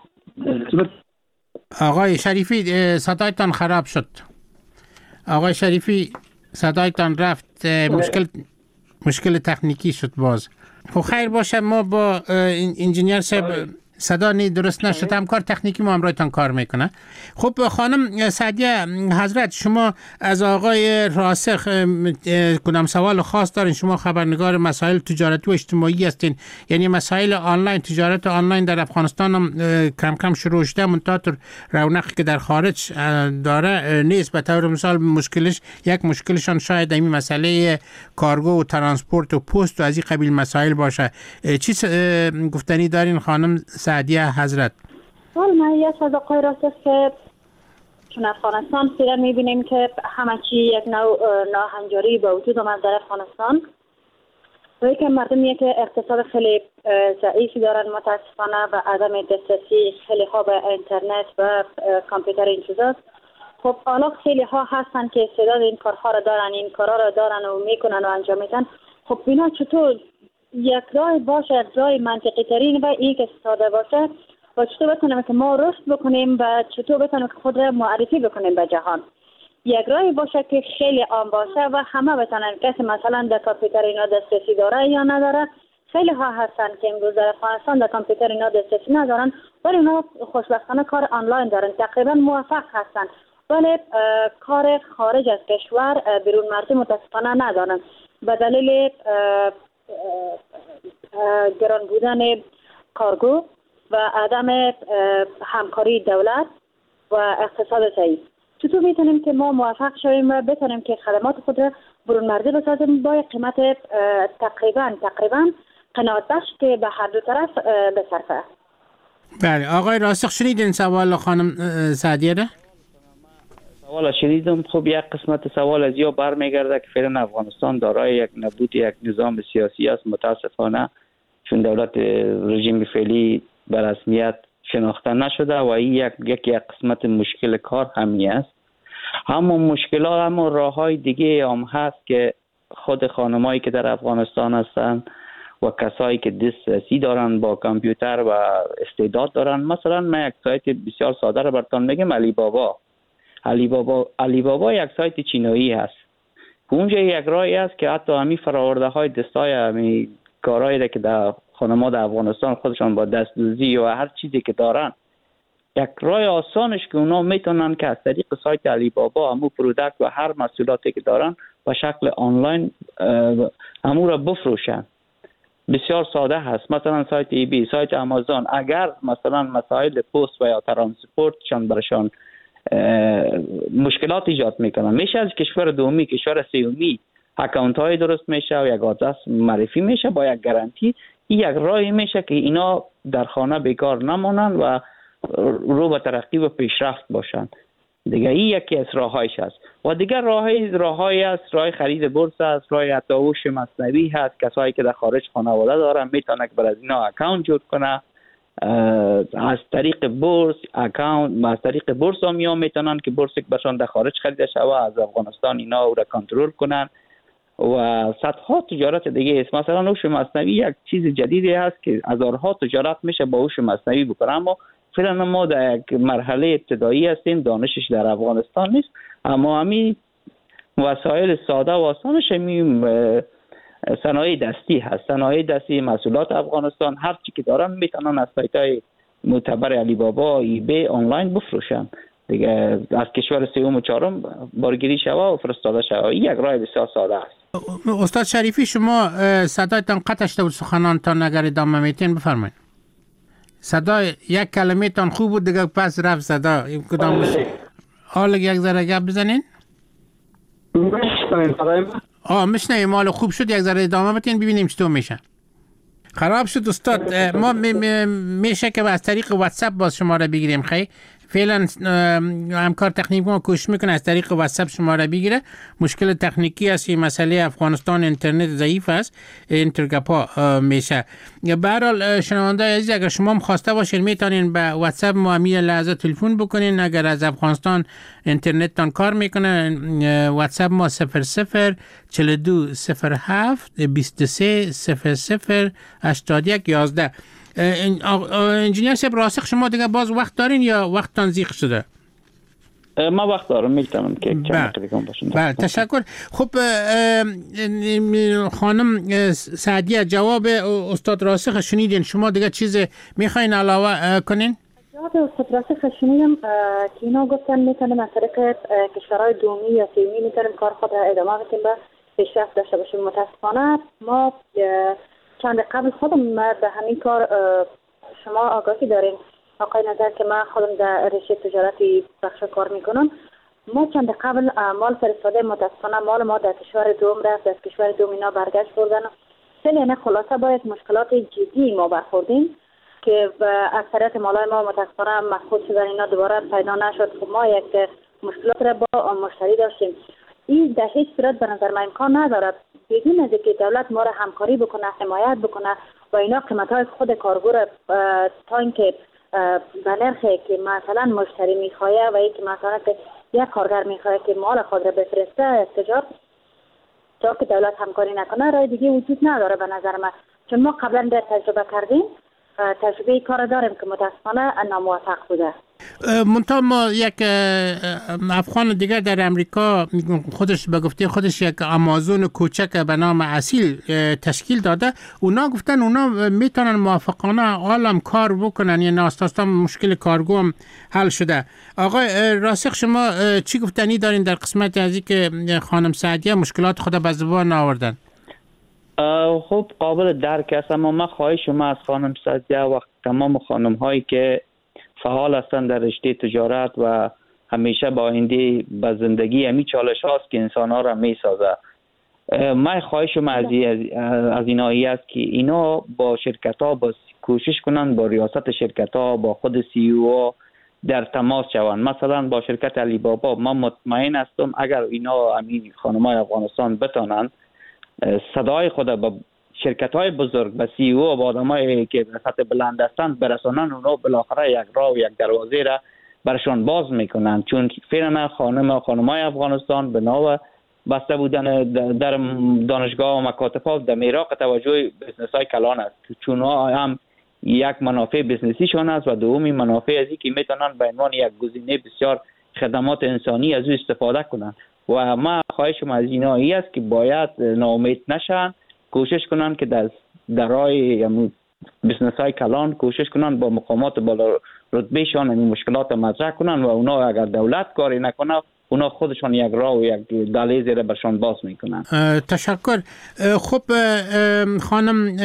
آقای شریفی صدایتان خراب شد. آقای شریفی صدایتان رفت، مشکل مشکل تکنیکی شد باز. خب خیر باشه، ما با انجینیر صاحب صدا نی درست نشد، هم کار تکنیکی ما همراهتان کار میکنه. خب خانم سعدیه حضرت، شما از آقای راسخ کدام سوال خاص دارین؟ شما خبرنگار مسائل تجارتی و اجتماعی هستین، یعنی مسائل آنلاین، تجارت آنلاین در افغانستان هم کم کم شروع شده، منتها رونقی که در خارج داره نیست. به طور مثال مشکلش یک مشکلشان شاید این مسئله کارگو و ترانسپورت و پست و از این قبیل مسائل باشه. چی گفتنی دارین خانم سعدیه حضرت؟ حال من یک از آقای راست است که چون افغانستان فعلا میبینیم که همه چی یک نوع ناهنجاری به وجود آمد در افغانستان و که مردمی که اقتصاد خیلی ضعیفی دارن متاسفانه و عدم دسترسی خیلی ها به اینترنت و کامپیوتر این چیزاست. خب حالا خیلی ها هستن که استعداد این کارها را دارن، این کارها را دارن و میکنن و انجام میدن. خب اینا چطور یک راه باشه، راه منطقی ترین و این که ساده باشه و چطور بتونیم که ما رشد بکنیم و چطور بتونیم که خود را معرفی بکنیم به جهان. یک راهی باشه که خیلی عام باشه و همه بتونن، کسی مثلا در کامپیوتر اینا دسترسی داره یا نداره. خیلی ها هستن که امروز در افغانستان در کامپیوتر اینا دسترسی ندارن ولی اونا خوشبختانه کار آنلاین دارن، تقریبا موفق هستن، ولی کار خارج از کشور بیرون مرزی متاسفانه ندارن به دلیل گران بودن کارگو و عدم همکاری دولت و اقتصاد ضعیف. چطور میتونیم که ما موفق شویم و بتونیم که خدمات خود را برون مرزی بسازیم با قیمت تقریبا تقریبا قناعت بخش که به هر دو طرف بصرفه؟ بله آقای راسخ شنیدین سوال خانم سعدیه ده؟ سوال شنیدم. خب یک قسمت سوال از یا برمیگرده که فعلا افغانستان دارای یک نبود یک نظام سیاسی است متاسفانه، چون دولت رژیم فعلی به رسمیت شناخته نشده و این یک یک یک قسمت مشکل کار همی است. همون مشکلات همون راه‌های دیگه هم هست که خود خانمایی که در افغانستان هستن و کسایی که دسترسی دارن با کامپیوتر و استعداد دارن. مثلا من یک سایت بسیار ساده رو براتون میگم، علی بابا. علی بابا علی بابا یک سایت چینایی هست. اونجا یک راهی است که حتی همین فراورده های دستای همین کارهایی که در خانم‌ها در افغانستان خودشان با دستدوزی و هر چیزی که دارن، یک راه آسانش که اونا میتونن که از طریق سایت علی بابا همو پروداکت و هر محصولاتی که دارن به شکل آنلاین همو را بفروشن. بسیار ساده هست. مثلا سایت ای بی، سایت آمازون، اگر مثلا مسائل پست و یا ترانسپورتشان برشان مشکلات ایجاد میکنن، میشه از کشور دومی کشور سومی اکانت های درست میشه و یک آدرس معرفی میشه با یک گارانتی. این یک راهی میشه که اینا در خانه بیکار نمونن و رو به ترقی و پیشرفت باشن. دیگه این یکی از راههایش است. و دیگر راهی راههایی است، راه خرید بورس است، راه حتی هوش مصنوعی هست. کسایی که در خارج خانواده دارن میتونه که بر از اینا اکانت جور کنه، از طریق بورس اکانت از طریق بورس هم یا میتونن که بورس برشان در خارج خریده شوه، از افغانستان اینا او را کنترل کنن و صدها تجارت دیگه است. مثلا هوش مصنوعی یک چیز جدیدی هست که هزارها تجارت میشه با هوش مصنوعی بکنه، اما فعلا ما در یک مرحله ابتدایی هستیم، دانشش در افغانستان نیست، اما همین وسایل ساده و آسانش همین صنایع دستی هست. صنایع دستی محصولات افغانستان هر چی که دارن میتونن از سایت‌های معتبر علی بابا، ای بی آنلاین بفروشن دیگه، از کشور سوم و چهارم بارگیری شوه و فرستاده شوه. یک راه بسیار ساده است. استاد شریفی شما صدایتان قطع شده و سخنانتان اگر ادامه میتین بفرمایید. صدا یک کلمه تان خوب بود دیگه پس رفت صدا. کدام بشه؟ حال یک ذره گپ بزنین؟ مشنویم صدای من؟ آه مشنویم. حال خوب شد، یک ذره ادامه بتین ببینیم چطور میشه. خراب شد استاد. ما می می میشه که از طریق واتساپ باز شما را بگیریم. خیلی فعلا همکار تکنیکی ما کوشش میکنه از طریق واتساپ شما را بگیره. مشکل تکنیکی است، این مسئله افغانستان اینترنت ضعیف است، اینترگپا میشه. به هر حال شنونده عزیز اگر شما هم خواسته باشین میتونین به واتساپ ما همین لحظه تلفن بکنین. اگر از افغانستان اینترنتتان کار میکنه واتساپ ما صفر صفر چهل و دو صفر هفت بیست و سه صفر صفر هشتاد و یک یازده. انجینیر صاحب راسخ شما دیگه باز وقت دارین یا وقتتان زیق شده؟ ما وقت دارم میتونم که چند بله. دقیقه باشم. بله تشکر. خب خانم سعدیه جواب استاد راسخ شنیدین، شما دیگه چیز میخواین علاوه کنین؟ جواب استاد راسخ شنیدم که اینا گفتن میتونیم از طریق کشورهای دومی یا سومی میتونیم کار خود ادامه بدیم و پیشرفت داشته باشیم. متاسفانه ما چند قبل خودم به همین کار شما آگاهی داریم آقای نظر که من خودم در رشته تجارتی بخش کار میکنم. ما چند قبل مال فرستاده، متاسفانه مال ما در کشور دوم رفت، از کشور دوم اینا برگشت بردن. خیلی نه خلاصه باید مشکلات جدی ما برخوردیم که اکثریت مالای ما متاسفانه محفوظ شدن، اینا دوباره پیدا نشد. خب ما یک مشکلات را با مشتری داشتیم. این در هیچ صورت به نظر من امکان نداره بدون از که دولت ما را همکاری بکنه، حمایت بکنه و اینا قیمت‌های خود کارگر تا اینکه به نرخی که مثلا مشتری میخواه و یکی مثلا که یک کارگر میخواه که مال خود را بفرسته از تجار، تا که دولت همکاری نکنه راه دیگه وجود نداره به نظر من. چون ما قبلا در تجربه کردیم، تجربه کار داریم که متاسفانه ناموفق بوده. منتها ما یک افغان دیگر در امریکا خودش به گفته خودش یک آمازون کوچک به نام اصیل تشکیل داده. اونا گفتن اونا میتونن موافقانه عالم کار بکنن، یعنی اساسا مشکل کارگو هم حل شده. آقای راسخ شما چی گفتنی دارین در قسمت از اینکه خانم سعدیه مشکلات خود به زبان آوردن؟ خب قابل درک است، اما من خواهش شما از خانم سعدیه و تمام خانم هایی که فعال هستند در رشته تجارت و همیشه با آینده به زندگی همی چالش هاست که انسان ها را می سازه. من خواهشم از از اینایی است که اینا با شرکت ها با کوشش کنند، با ریاست شرکت ها، با خود سی او در تماس شوند. مثلا با شرکت علی بابا من مطمئن هستم اگر اینا همین خانمای افغانستان بتانند صدای خود با شرکت های بزرگ به سی او و آدمایی که به سطح بلند هستند برسانن، اونا بالاخره یک راه و یک دروازه را برشان باز میکنن. چون فعلا خانم خانمای افغانستان به نوع بسته بودن در دانشگاه و مکاتب ها در میراق توجه بزنس های کلان است، چون هم یک منافع بزنسی شان است و دومی منافع از این که میتونن به عنوان یک گزینه بسیار خدمات انسانی از او استفاده کنند. و ما خواهشم از اینا ای است که باید ناامید نشن، کوشش کنن که در در راه بزنس های کلان کوشش کنن با مقامات بالا رتبه شان این مشکلات مطرح کنن و اونا اگر دولت کاری نکنه اونا خودشان یک راه و یک دهلیز را برشان باز میکنن. تشکر. خب خانم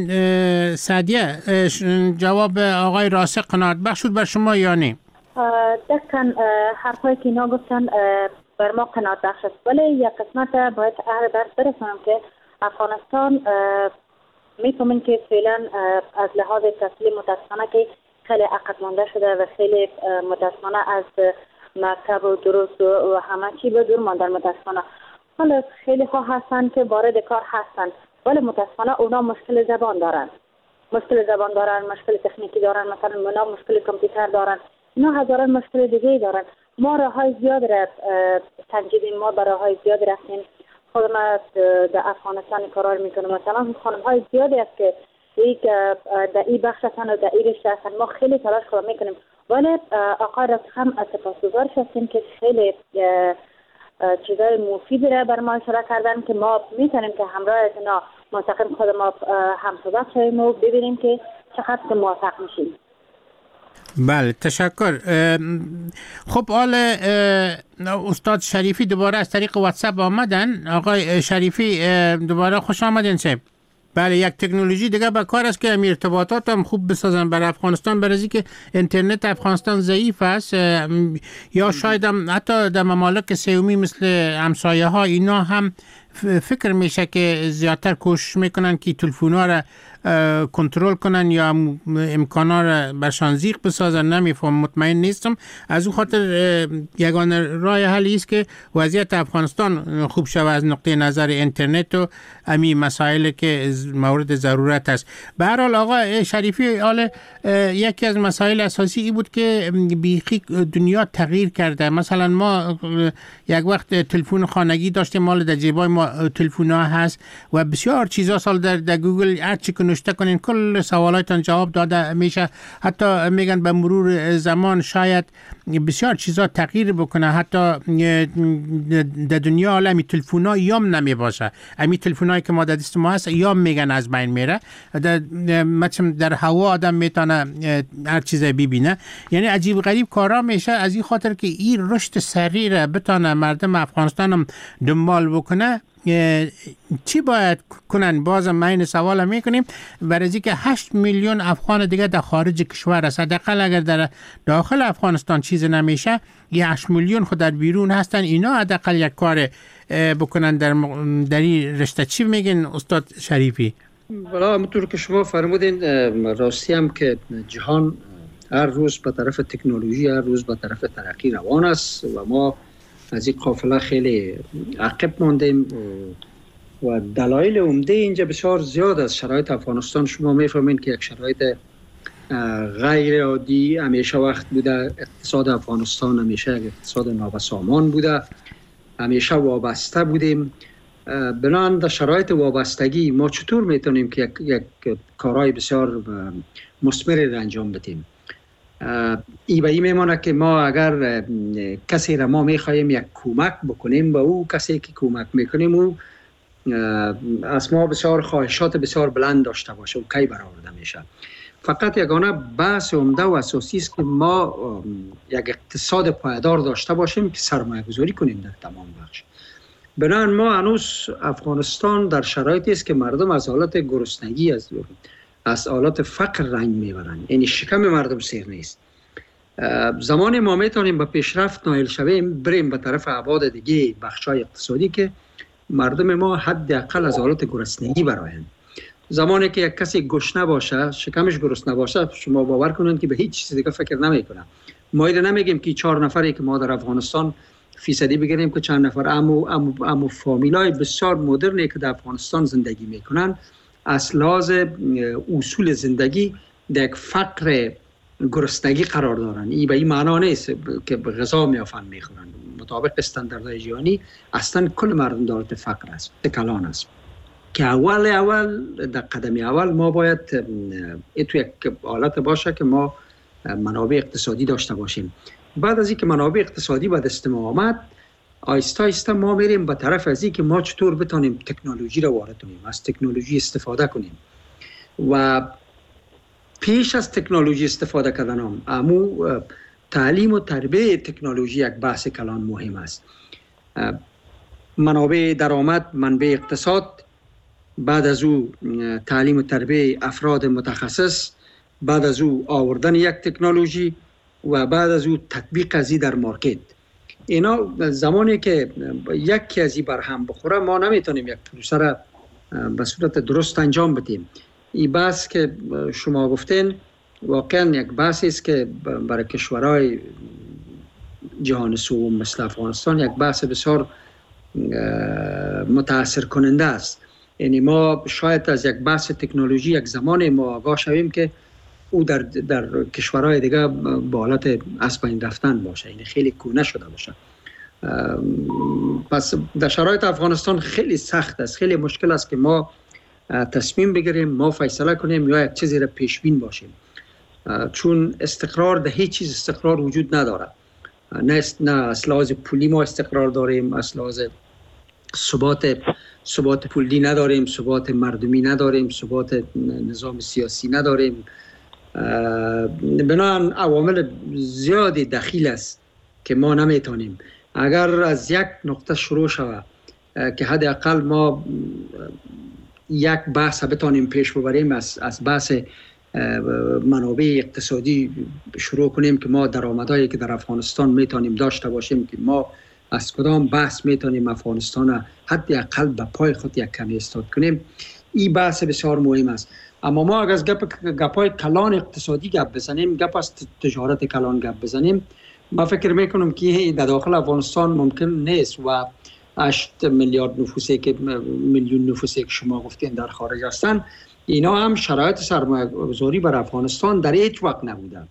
سعدیه جواب آقای راسخ قناعت بخش شد بر شما یا نه؟ دقیقاً حرفایی که اینا گفتن بر ما قناعت بخش است، ولی یک قسمت باید اهل درس برسونم که افغانستان میفهمین که فعلا از لحاظ تحصیلی متاسفانه که خیلی عقب مانده شده و خیلی متاسفانه از مکتب و دروس و همه چی به دور ماندن. متاسفانه حالا خیلی ها هستن که وارد کار هستن ولی متاسفانه اونا مشکل زبان دارن، مشکل زبان دارن، مشکل تکنیکی دارن، مثلا اونا مشکل کامپیوتر دارن، اینا هزاران مشکل دیگه دارن. ما راههای زیاد را سنجیدیم، ما به راههای زیاد رفتیم. خودم در افغانستان کار میکنم، مثلا خانم های زیادی است که در این بخش هستن و در این رشته هستن. ما خیلی تلاش کار میکنیم ولی آقای راسخ هم از سپاسگزارش هستیم که خیلی چیزای مفیدی را بر ما اشاره کردن که ما میتونیم که همراه از اینا مستقیم خود ما همصحبت شویم و ببینیم که چقدر موفق میشیم. بله تشکر. خب حال استاد شریفی دوباره از طریق واتساپ آمدن. آقای شریفی دوباره خوش آمدین صاحب. بله یک تکنولوژی دیگه به کار است که ارتباطات هم خوب بسازن برای افغانستان، برای اینکه اینترنت افغانستان ضعیف است یا شاید هم حتی در ممالک سومی مثل همسایه ها اینا هم فکر میشه که زیادتر کوشش میکنن که تلفن‌ها را کنترل کنن یا امکانا را برشان زیغ بسازن. نمیفهم، مطمئن نیستم. از اون خاطر یگانه راه حلی است که وضعیت افغانستان خوب شود از نقطه نظر اینترنت و امی مسائلی که مورد ضرورت است. به هر حال آقا شریفی، حال یکی از مسائل اساسی ای بود که بیخی دنیا تغییر کرده. مثلا ما یک وقت تلفن خانگی داشتیم، مال در جیبای ما تلفونا هست و بسیار چیزا سال در, در گوگل هر چی که نوشته کنین کل سوالاتان جواب داده میشه. حتی میگن به مرور زمان شاید بسیار چیزا تغییر بکنه، حتی در دنیا عالمی تلفونا یام نمی باشه. امی تلفونایی که ما در دست ما هست یام میگن از بین میره. در مثلا در هوا آدم میتونه هر چیز ببینه. یعنی عجیب غریب کارا میشه، از این خاطر که این رشد سریع را بتونه مردم افغانستان هم دنبال بکنه. چی باید کنن؟ بازم ما این سوال میکنیم برای اینکه هشت میلیون افغان دیگه در خارج کشور است. حداقل اگر در داخل افغانستان چیز نمیشه، یه هشت میلیون خود در بیرون هستن. اینا حداقل یک کار بکنن در در این رشته. چی میگن استاد شریفی؟ والا همونطور که شما فرمودین راستی هم که جهان هر روز به طرف تکنولوژی، هر روز به طرف ترقی روان است و ما از این قافله خیلی عقب ماندیم و دلایل عمده اینجا بسیار زیاد است. شرایط افغانستان شما میفهمین که یک شرایط غیر عادی همیشه وقت بوده. اقتصاد افغانستان همیشه یک اقتصاد نابسامان بوده، همیشه وابسته بودیم. بنابراین در شرایط وابستگی ما چطور میتونیم که یک, یک کارهای بسیار مثمر را انجام بدیم؟ ای به ای میمانه که ما اگر کسی را ما میخواهیم یک کمک بکنیم، با او کسی که کمک میکنیم او از ما بسیار خواهشات بسیار بلند داشته باشه و کی برآورده میشه. فقط یگانه بحث عمده و اساسی است که ما یک اقتصاد پایدار داشته باشیم که سرمایه گذاری کنیم در تمام بخش. بنابراین ما هنوز افغانستان در شرایطی است که مردم از حالت گرسنگی، از از حالت فقر رنج میبرند. یعنی شکم مردم سیر نیست. زمان ما میتونیم به پیشرفت نائل شویم، بریم به طرف ابعاد دیگه بخشای اقتصادی که مردم ما حداقل از حالت گرسنگی برآیند. زمانی که یک کسی گشنه باشه، شکمش گرسنه باشه، شما باور کنید که به هیچ چیز دیگه فکر نمیکنه. ما ایده نمیگیم که چهار نفری که ما در افغانستان فیصدی بگیریم که چند نفر، امو امو امو فامیلای بسیار مدرنی که در افغانستان زندگی میکنن از لحاظ اصول زندگی در یک فقر گرسنگی قرار دارن. این به این معنا نیست که غذا میافن میخورن. مطابق استانداردهای جهانی اصلا کل مردم در حالت فقر است، کلان است. که اول اول در قدم اول ما باید این تو یک حالت باشه که ما منابع اقتصادی داشته باشیم. بعد از اینکه منابع اقتصادی به دست ما آمد، آیسته آیسته ما میریم به طرف از اینکه ما چطور بتونیم تکنولوژی را وارد کنیم، از تکنولوژی استفاده کنیم. و پیش از تکنولوژی استفاده کردن هم امو تعلیم و تربیت تکنولوژی یک بحث کلان مهم است. منابع درآمد، منبع اقتصاد، بعد از او تعلیم و تربیت افراد متخصص، بعد از او آوردن یک تکنولوژی و بعد از او تطبیق ازی در مارکت. اینا زمانی که یکی از این برهم بخوره ما نمیتونیم یک پروسه را به صورت درست انجام بدیم. این بحث که شما گفتین واقعا یک بحثی است که برای کشورهای جهان سوم مثل افغانستان یک بحث بسیار متاثر کننده است. یعنی ما شاید از یک بحث تکنولوژی یک زمان ما آگاه شویم که او در در کشورهای دیگه با حالت از بین رفتن باشه، یعنی خیلی کونه شده باشه. پس در شرایط افغانستان خیلی سخت است، خیلی مشکل است که ما تصمیم بگیریم، ما فیصله کنیم یا یک چیزی را پیش بین باشیم، چون استقرار در هیچ چیز استقرار وجود نداره. نه نه از لحاظ پولی ما استقرار داریم، از لحاظ ثبات ثبات پولی نداریم، ثبات مردمی نداریم، ثبات نظام سیاسی نداریم. بنابراین عوامل زیادی دخیل است که ما نمیتونیم. اگر از یک نقطه شروع شود که حداقل ما یک بحث بتونیم پیش ببریم، از از بحث منابع اقتصادی شروع کنیم که ما درآمدهایی که در افغانستان میتونیم داشته باشیم، که ما از کدام بحث میتونیم افغانستان حداقل به پای خود یک کمی ایستاد کنیم. این بحث بسیار مهم است. اما ما اگر از گپ گپای کلان اقتصادی گپ بزنیم، گپ از تجارت کلان گپ بزنیم، ما فکر میکنم که در داخل افغانستان ممکن نیست و هشت میلیارد نفوسی که میلیون نفوسی که شما گفتین در خارج هستن، اینا هم شرایط سرمایه گذاری بر افغانستان در هیچ وقت نبوده.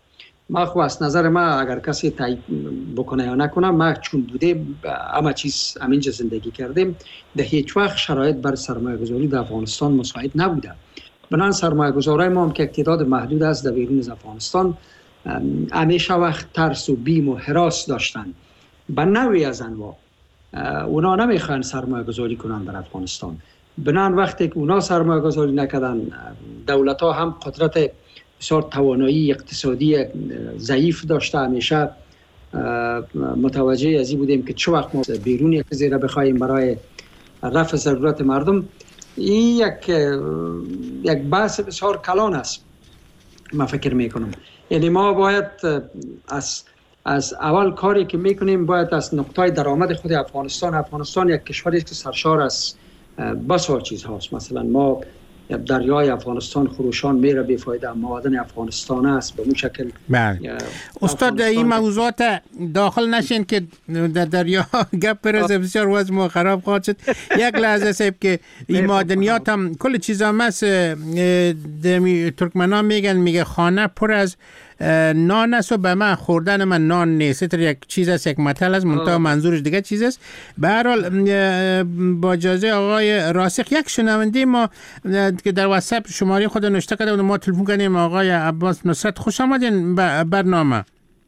ما خو از نظر ما اگر کسی تایید بکنه یا نکنه، ما چون بوده همه چیز همینجا زندگی کردیم، در هیچ وقت شرایط بر سرمایه گذاری در افغانستان مساعد نبوده. بنابراین سرمایه گذارای ما هم که تعداد محدود است در بیرون از افغانستان، همیشه وقت ترس و بیم و هراس داشتن به نوعی از انواع. اونا نمیخوان سرمایه گذاری کنن در افغانستان. بنابراین وقتی که اونا سرمایه گذاری نکردن، دولت ها هم قدرت بسیار توانایی اقتصادی ضعیف داشته. همیشه متوجه از این بودیم که چه وقت ما بیرون یک چیزی را بخوایم برای رفع ضرورت مردم، این یک یک بحث بسیار کلان است. من فکر میکنم یعنی ما باید از از اول کاری که میکنیم باید از نقطه درآمد خود افغانستان افغانستان یک کشوری است که سرشار از بسیار چیزهاست. مثلا ما دریای افغانستان خروشان میره بیفایده، معادن افغانستان است به اون شکل. بله استاد این موضوعات داخل نشین که در دریا گپ برسه، بسیار وضع ما خراب خواهد شد. یک لحظه صاحب که این معدنیات هم کل چیزا مس ترکمنان میگن، میگه خانه پر از نان است و به من خوردن من نان نیست. یک چیز است، یک مطلب است، منتها منظورش دیگه چیز است. به هر حال با اجازه آقای راسخ، یک شنونده ما که در واتساپ شماره خود نوشته کرده و ما تلفن کنیم، آقای عباس نصرت، خوش آمدین به برنامه.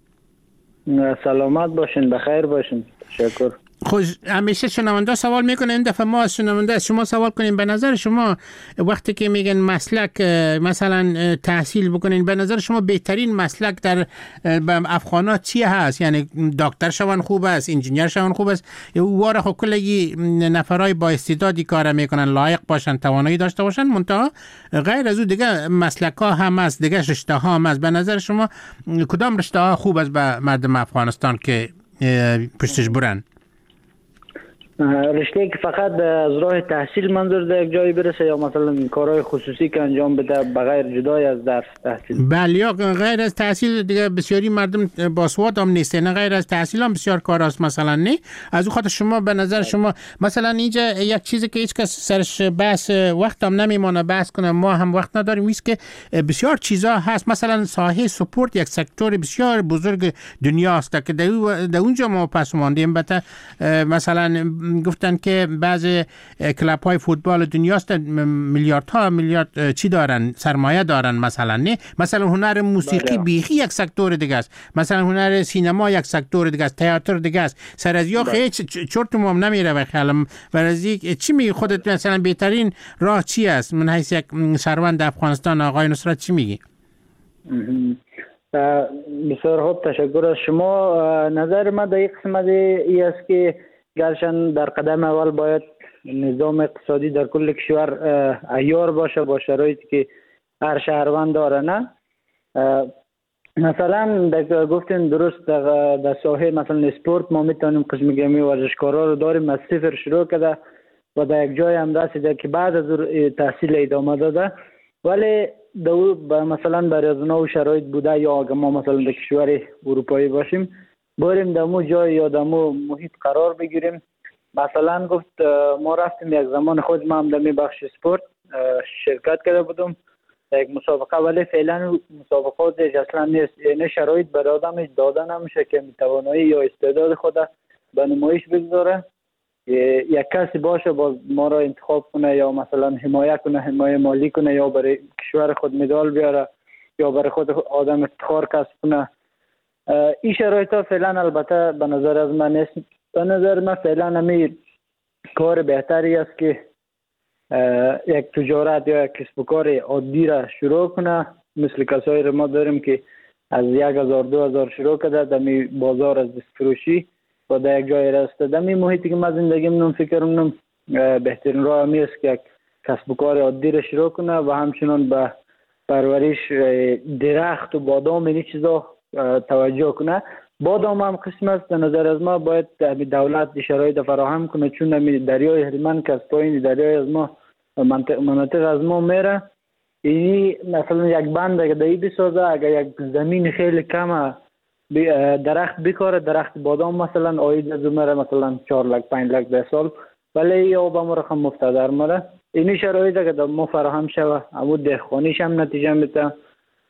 سلامت باشین، بخیر باشین. تشکر. خوش همیشه شنونده سوال میکنه، این دفعه ما از شنونده از شما سوال کنیم. به نظر شما وقتی که میگن مسلک مثلا تحصیل بکنین، به نظر شما بهترین مسلک در افغانات چی هست؟ یعنی دکتر شون خوب است، انجینیر شون خوب است، واره خو کلگی نفرای با استعدادی کار میکنن، لایق باشن، توانایی داشته باشن، منتها غیر از اون دیگه مسلک ها هم است، دیگه رشته ها هم است. به نظر شما کدام رشته ها خوب است به مردم افغانستان که پشتش برن؟ رشته که فقط از راه تحصیل منظور در یک جایی برسه یا مثلا کارهای خصوصی که انجام بده بغیر جدای از درس تحصیل؟ بله، یا غیر از تحصیل دیگه بسیاری مردم باسواد هم نیست، نه غیر از تحصیل هم بسیار کار است مثلا. نه از اون خاطر شما به نظر شما مثلا اینجا یک چیزی که هیچ کس سرش بحث وقت هم نمیمونه بحث کنه، ما هم وقت نداریم، است که بسیار چیزا هست. مثلا ساحه سپورت یک سکتور بسیار بزرگ دنیا است که در اونجا ما پس ماندیم. البته مثلا گفتن که بعضی کلاب های فوتبال دنیا است میلیاردها میلیارد چی دارن، سرمایه دارن مثلا. نه مثلا هنر موسیقی بیخی یک سکتور دیگه است، مثلا هنر سینما یک سکتور دیگه است، تئاتر دیگه است. سر از یا خیلی چرت مام نمیره به خیالم. برای چی می خودت مثلا بهترین راه چی است من حیث یک شهروند افغانستان؟ آقای نصرت چی میگی؟ بسیار خوب، تشکر از شما. نظر من در یک قسمت ای است که گرچن در قدم اول باید نظام اقتصادی در کل کشور عیار باشه با شرایطی که هر شهروند داره. نه مثلا در گفتین درست در ساحه مثلا اسپورت ما میتونیم قسم گمی ورزشکارا رو داریم از صفر شروع کرده و در یک جای هم رسیده که بعد از تحصیل ادامه داده، ولی دو مثلا برای از نو شرایط بوده یا اگر ما مثلا در کشور اروپایی باشیم بریم در مو جای یا در مو محیط قرار بگیریم. مثلا گفت ما رفتیم یک زمان خود ما هم در می بخش سپورت شرکت کرده بودم در یک مسابقه، ولی فعلا مسابقات اصلا نیست، یعنی شرایط برای آدم داده نمیشه که توانایی یا استعداد خود به نمایش بگذاره. یک کسی باشه با ما را انتخاب کنه یا مثلا حمایت کنه، حمایت مالی کنه یا برای کشور خود مدال بیاره یا برای خود آدم افتخار کسب کنه. این شرایط ها فعلا البته به نظر از من نیست. به نظر من فعلا همین کار بهتری است که یک تجارت یا یک کسب و کار عادی را شروع کنه، مثل کسایی را ما داریم که از یک هزار دو هزار شروع کرده در می بازار از دست فروشی و در یک جای رسته. در می محیطی که من زندگی منم فکر منم بهترین راه همی است که یک کسب و کار عادی را شروع کنه و همچنان به پرورش درخت و بادام این چیزا توجه کنه. بادام هم قسم است در نظر از ما باید دولت شرایط فراهم کنه، چون دریای هلمند که از پایین دریای از ما منطقه, منطقه از ما میره، اینی مثلا یک بند اگر دایی بسازه، اگر یک زمین خیلی کم درخت بکاره، درخت بادام مثلا آید از میره مثلا چهار لک پنج لک ده سال، ولی یا با ما رقم مفتدر میره. اینی شرایط اگر ما فراهم شوه، امو دهخانیش هم نتیجه میده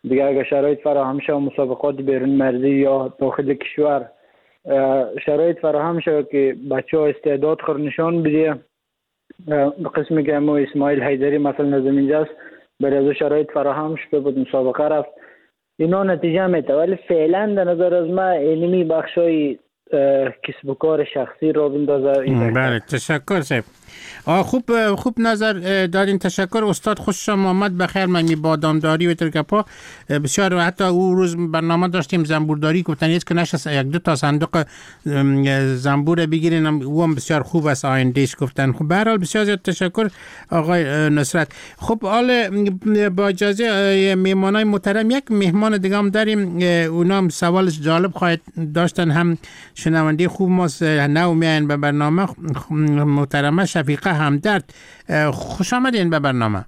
دیگه اگر شرایط فراهم شد مسابقات بیرون مرزی یا داخل کشور شرایط فراهم شد که بچه ها استعداد خود نشان بده، قسمی که ما اسماعیل حیدری مثلا نظم اینجاست برای از شرایط فراهم شده بود مسابقه رفت، اینا نتیجه میده. ولی فعلا در نظر از ما اینمی بخشای کسب و کار شخصی را بندازه. بله تشکر صاحب. خوب خوب نظر دارین، تشکر استاد. خوشم آمد. بخیر. من می بادامداری و ترکپا بسیار، حتی او روز برنامه داشتیم زنبورداری گفتن یک که نشه یک دو تا صندوق زنبور بگیرین، او هم بسیار خوب است آیندهش گفتن. خب به هر حال بسیار زیاد تشکر آقای نصرت. خب حالا با اجازه مهمانای محترم یک مهمان دیگه هم داریم، اونا هم سوال جالب خواهد داشتن، هم شنونده خوب ماست، نو میاین به برنامه. محترمه شفیقه همدرد، خوش آمدین به برنامه.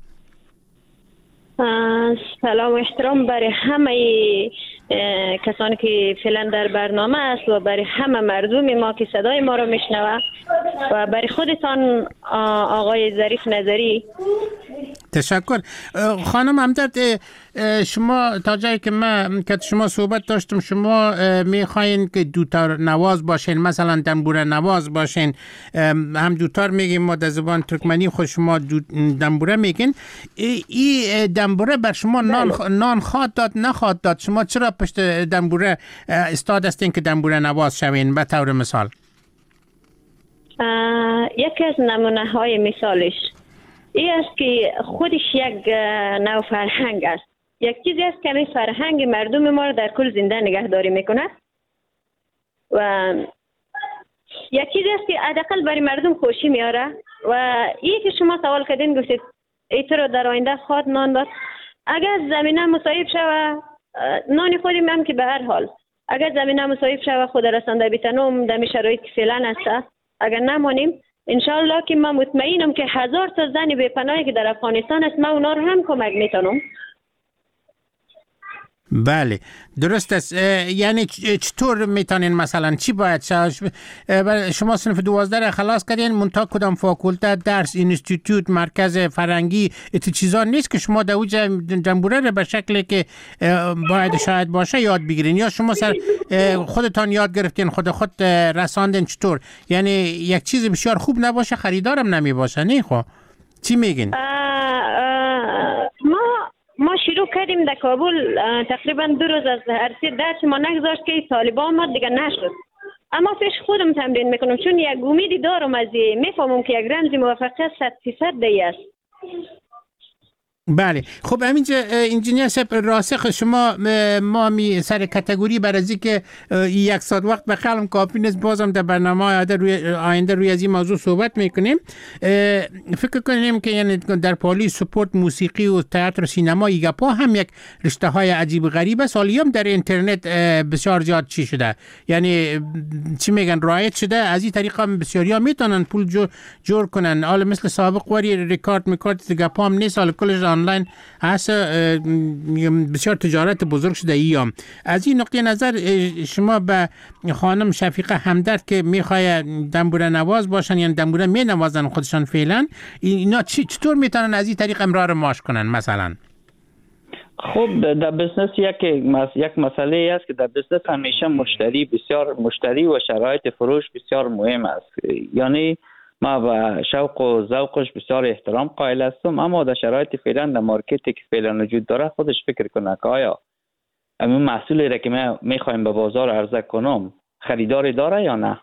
سلام و احترام برای همه کسانی که فعلا در برنامه است و برای همه مردم ما که صدای ما رو میشنوه و برای خودتان آقای ظریف نظری. تشکر. خانم همدرد، شما تا جایی که من که شما صحبت داشتم شما میخواین که دوتار نواز باشین، مثلا دنبوره نواز باشین، هم دوتار میگیم ما در زبان ترکمنی، خود شما دنبوره میگین. این دنبوره بر شما نان نان خواد داد نخواد داد؟ شما چرا پشت دنبوره استاد هستین که دنبوره نواز شوین؟ به طور مثال یکی از نمونه های مثالش این است که خودش یک نوع فرهنگ است، یک چیزی است که این فرهنگ مردم ما رو در کل زنده نگهداری میکنه و یک چیزی است که حداقل برای مردم خوشی میاره. و این که شما سوال کردین گفتید ایتر در آینده خواد نان داد، اگر زمینه مصایب شوه نان خودیم هم که به هر حال اگر زمینه مصایب شوه خود رسانده بیتنم در شرایط که فعلا هست، اگر نمانیم انشالله که من مطمئنم که هزار تا زن بی‌پناهی که در افغانستان است من اونا رو هم کمک میتونم. بله درست است. یعنی چطور میتونین مثلا چی باید شما صنف دوازده خلاص کردین منتها کدام فاکولته درس اینستیتوت مرکز فرنگی ات چیزا نیست که شما در اوج دنبوره رو به شکلی که باید شاید باشه یاد بگیرین، یا شما سر خودتان یاد گرفتین خود خود رساندین؟ چطور؟ یعنی یک چیز بسیار خوب نباشه خریدارم نمی باشه؟ نه خب چی میگین؟ ما ما شروع کردیم در کابل تقریبا دو روز از عرصه درس ما نگذاشت که طالبان ما دیگه نشد، اما پیش خودم تمرین میکنم چون یک امیدی دارم، از میفهمم که یک رمز موفقیت صد فیصد دی است. بله خب همینجا انجینیر صاحب راسخ شما ما می سر کاتگوری برای از که یک ساعت وقت به خلم کافی نیست، بازم در برنامه آینده روی آینده روی از این موضوع صحبت میکنیم. فکر کنیم که یعنی در پالی سپورت موسیقی و تئاتر و سینما ایگپا هم یک رشته های عجیب غریب است، حالی هم در اینترنت بسیار زیاد چی شده، یعنی چی میگن رایج شده، از این طریقه بسیاری ها میتونن پول جور, جور کنن. حالا مثل سابق وری ریکارد میکرد ایگپا هم نیست، حالا کلش آنلاین هست، بسیار تجارت بزرگ شده ایام. از این نقطه نظر شما به خانم شفیقه همدرد که میخواه دنبوره نواز باشن، یعنی دنبوره می نوازن خودشان فعلا، اینا چطور میتونن از این طریق امرار ماش کنن مثلا؟ خب در بزنس یک یک مسئله است که در بزنس همیشه مشتری بسیار مشتری و شرایط فروش بسیار مهم است. یعنی ما به شوق و ذوقش بسیار احترام قائل هستم، اما در شرایط فعلا در مارکتی که فعلا وجود داره خودش فکر کنه که آیا همین محصولی را که ما میخوایم به بازار عرضه کنم خریداری داره یا نه.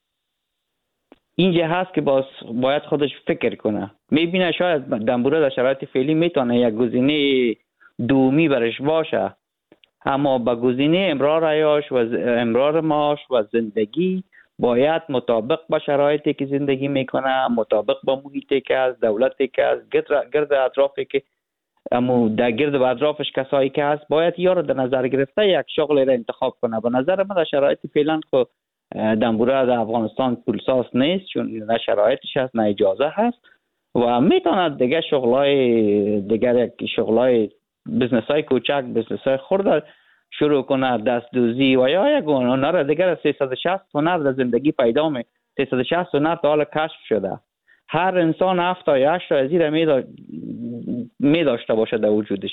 اینجا هست که باز باید خودش فکر کنه. میبینه شاید دنبوره در شرایط فعلی میتونه یک گزینه دومی برش باشه، اما با گزینه امرار عیاش و امرار معاش و زندگی باید مطابق با شرایطی که زندگی میکنه، مطابق با محیطی که از دولتی که از گرد, گرد اطرافی که امو در گرد و اطرافش کسایی که هست باید یا رو در نظر گرفته یک شغل را انتخاب کنه. به نظر من در شرایط فعلا که دنبوره در افغانستان پولساز نیست، چون نه شرایطش هست نه اجازه هست و میتونه دیگه شغلای دیگر شغلای بزنس های کوچک بزنس های خرد شروع کنه، دست دوزی و یا یک هنر دیگر. سیصد و شصت هنر در زندگی پیدا می سیصد و شصت هنر تا حالا کشف شده. هر انسان هفت تا هشت تا از این می داشته باشه در وجودش.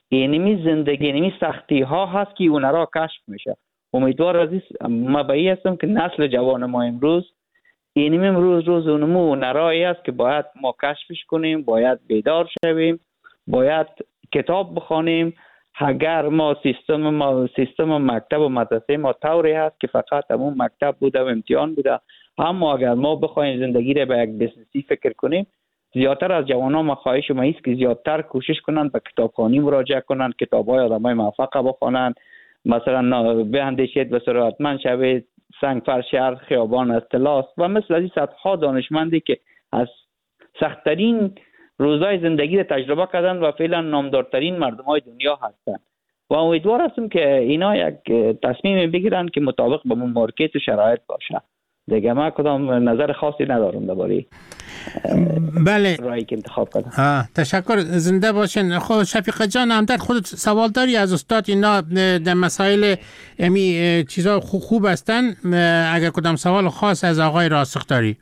اینمی زندگی اینمی سختی ها هست که اون را کشف میشه. امیدوار عزیز ما به این هستم که نسل جوان ما امروز اینمی امروز روز اونمو نرایی است که باید ما کشفش کنیم، باید بیدار شویم، باید کتاب بخوانیم. اگر ما سیستم ما سیستم مکتب و مدرسه ما طوری هست که فقط همون مکتب بوده و امتحان بوده، اما اگر ما بخوایم زندگی را به یک بزنسی فکر کنیم، زیادتر از جوانان ما خواهش ما است که زیادتر کوشش کنند به کتابخوانی مراجعه کنند، کتاب‌های آدمای موفق بخوانند. مثلا بیاندیشید به ثروتمند شوید، سنگفر شهر خیابان اطلاس و مثل از این صدها دانشمندی که از سخت‌ترین روزای زندگی را تجربه کردن و فعلا نامدارترین مردمای دنیا هستند و امیدوار هستم که اینا یک تصمیم بگیرن که مطابق با مارکت و شرایط باشه. دیگه ما کدام نظر خاصی ندارم درباره بله رایی که انتخاب کردم. تشکر، زنده باشین. خب شفیق جان همدرد، خودت سوال داری از استاد؟ اینا در مسائل امی چیزا خوب هستن. اگر کدام سوال خاص از آقای راسخ داری؟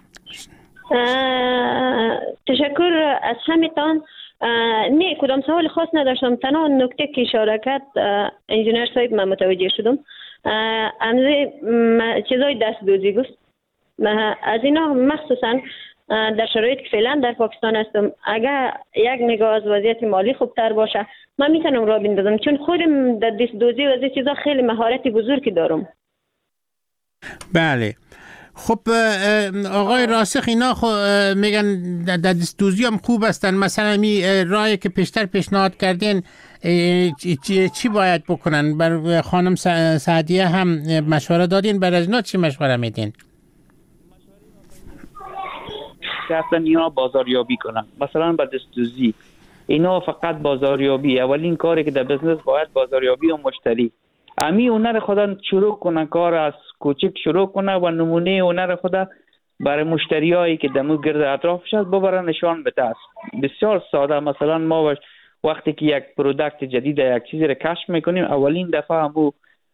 تشکر از همیتان. نه کدام سوال خاص نداشتم، تنها نکته که اشاره کرد انجینر صاحب من متوجه شدم. امروز چیزای دست دوزی گفت، از اینا مخصوصا در شرایط که فعلا در پاکستان هستم، اگر یک نگاه از وضعیت مالی خوبتر باشه من میتونم راه بندازم، چون خودم در دست دوزی و از این چیزا خیلی مهارت بزرگی دارم. بله خب آقای راسخ، اینا خب میگن در دستوزی هم خوب هستن. مثلا می راهی که پیشتر پیشنهاد کردین چی, چی باید بکنن؟ بر خانم سعدیه هم مشوره دادین، بر از اینا چی مشوره میدین؟ که اصلا اینا بازاریابی کنن. مثلا بر دستوزی اینا فقط بازاریابی، اولین کاری که در بزنس باید بازاریابی و مشتری. امی اونر خدا شروع کنه، کار از کوچک شروع کنه و نمونه اونر خدا برای مشتریایی که دمو گرد اطرافش هست ببره نشان بده. بسیار ساده. مثلا ما وقتی که یک پروداکت جدید یک چیزی رو کشف میکنیم، اولین دفعه همو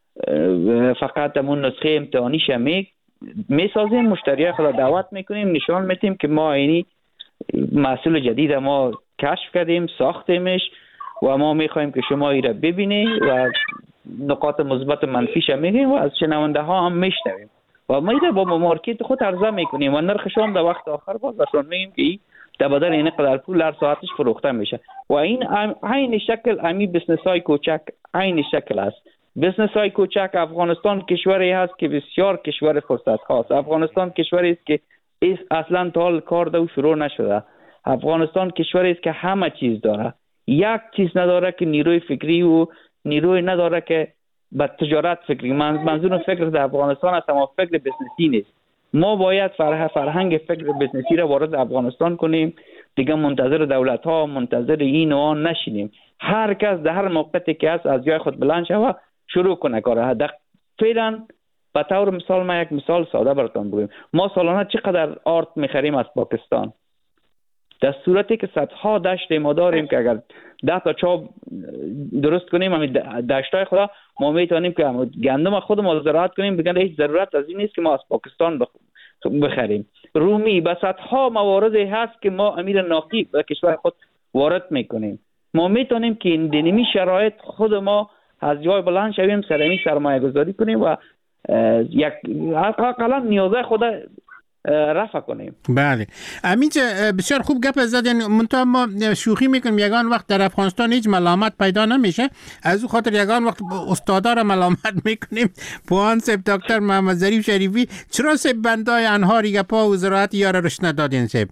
فقط همون نسخه امتحانیش می میسازیم، مشتریای خدا دعوت میکنیم، نشان میدیم که ما اینی محصول جدید ما کشف کردیم، ساختیمش و ما میخوایم که شما این را ببینی و نقاط مثبت و منفیش هم میگیم و از شنونده ها هم میشنویم و ما ایده با مارکت خود عرضه میکنیم و نرخش هم در وقت آخر باز رسون میگیم که در بدل این قدر پول هر ساعتش فروخته میشه و این عین شکل امی بزنس های کوچک عین شکل است. بزنس های کوچک، افغانستان کشوری هست که بسیار کشور فرصت هاست. افغانستان کشوری است که اصلا تا حال کار دو شروع نشده. افغانستان کشوری است که همه چیز داره، یک چیز نداره که نیروی فکری و نیروی نداره که به تجارت فکری. من منظور فکر در افغانستان است اما فکر بزنسی نیست. ما باید فرح فرهنگ فکر بزنسی را وارد افغانستان کنیم، دیگه منتظر دولت ها منتظر این و آن نشینیم. هر کس در هر موقعی که هست از جای خود بلند شود شروع کنه کار. فعلا به طور مثال ما یک مثال ساده براتون بگم. ما سالانه چقدر آرت میخریم از پاکستان؟ در صورتی که صدها دشت ما داریم که اگر ده تا چوب درست کنیم همین دشتای خدا ما میتونیم که گندم خود ما زراعت کنیم، بگن هیچ ضرورت از این نیست که ما از پاکستان بخریم. رومی به صدها مواردی هست که ما امیر نافی به کشور خود وارد میکنیم. ما میتونیم که این دینمی شرایط خود ما از جای بلند شویم، سرمی سرمایه گذاری کنیم و یک اقلا نیازه خود رفع کنیم. بله امینجا بسیار خوب گپ زدین. منتها ما شوخی میکنیم یگان وقت در افغانستان هیچ ملامت پیدا نمیشه، از او خاطر یگان وقت استادا را ملامت میکنیم. پوان سب دکتر محمد ظریف شریفی، چرا سب بندای انهاری گپا و زراعت یاره رش ندادین سب؟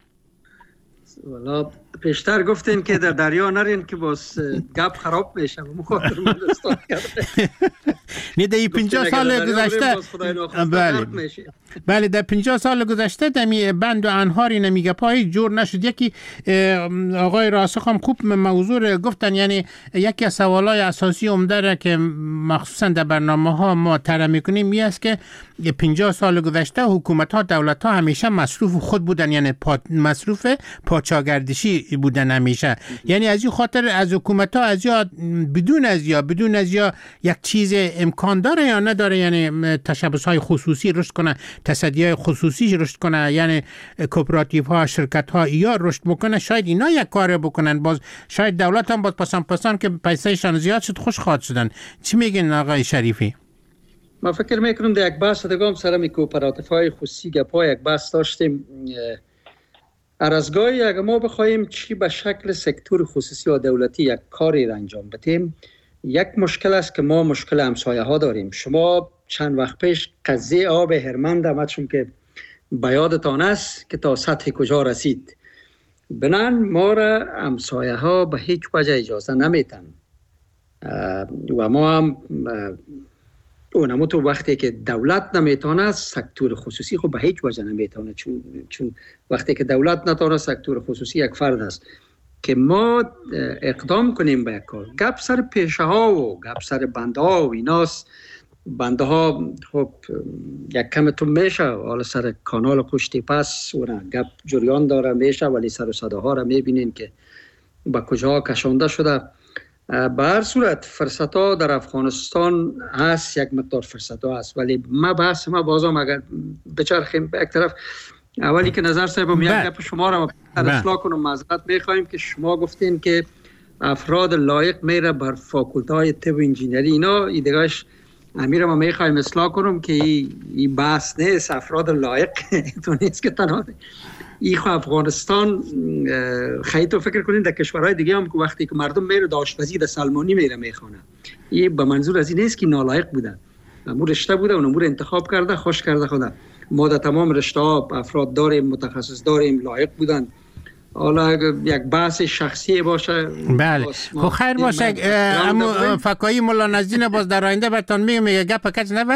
والا پیشتر گفتین که در دریا نرین که باز گپ خراب میشه. مخاطر من استاد کرده نه در پنجاه سال گذشته. بله بله در پنجاه سال گذشته دمی بند و انهاری نمیگه پای جور نشد. یکی آقای راسخ هم خوب موضوع گفتن، یعنی یکی از سوالای اساسی عمده که مخصوصا در برنامه ها ما طرح میکنیم این است که پنجاه سال گذشته حکومت ها دولت ها همیشه مصروف خود بودن، یعنی پا مصروف پاچاگردشی بودن همیشه. یعنی از این خاطر از حکومت ها از یا بدون از یا بدون از یا یک چیز امکان داره یا نداره، یعنی تشبث های خصوصی رشد کنه، تصدی های خصوصی رشد کنه، یعنی کوپراتیو ها، شرکت ها یا رشد بکنه، شاید اینا یک کار بکنن. باز شاید دولت هم باز پسان پسان که پیسهشان زیاد شد خوش خواهد شدن. چی میگین آقای شریفی؟ ما فکر میکنم در یک بحث دگام سرم کوپراتیف های خصوصی گپا یک بحث داشتیم. ارزگاهی اگر ما بخوایم چی به شکل سکتور خصوصی و دولتی یک کاری را انجام بدیم، یک مشکل است که ما مشکل همسایه ها داریم. شما چند وقت پیش قضیه آب هرمند آمد، چون که به یادتان است که تا سطح کجا رسید. بنان ما را همسایه ها به هیچ وجه اجازه نمیتن و ما هم اونمو تو وقتی که دولت نمیتونه سکتور خصوصی خب به هیچ وجه نمیتونه، چون چون وقتی که دولت نتونه سکتور خصوصی یک فرد است که ما اقدام کنیم به یک کار. گپ سر پیشه ها و گپ سر بنده ها و ایناست. بنده ها خب یک کم تو میشه، حالا سر کانال پشتی پس اون گپ جریان داره میشه، ولی سر و صداها را میبینین که با کجا کشانده شده. به هر صورت فرصت ها در افغانستان هست، یک مقدار فرصت ها هست، ولی ما بحث ما بازم اگر بچرخیم به یک طرف، اولی که نظر صاحبم یک گپ شما را اصلاح کنم، معذرت میخوایم که شما گفتین که افراد لایق میره بر فاکولته های طب و انجینری، اینا ایدگاهش امیر ما میخوایم اصلاح کنم که این بحث نیست. افراد لایق تو نیست که تنها ای خو افغانستان خیلی تو فکر کنین در کشورهای دیگه هم که وقتی که مردم میره داشتپزی در سلمانی میره میخونه، این به منظور از این نیست که نالایق بوده، امور رشته بوده، اون امور انتخاب کرده، خوش کرده خدا. ما در تمام رشته ها افراد داریم، متخصص داریم، لایق بودن. حالا یک بحث شخصی باشه بله خب خیر باشه. اما فکایی مولا نزدین باز در آینده برتان میگه میگه گپ کج نبر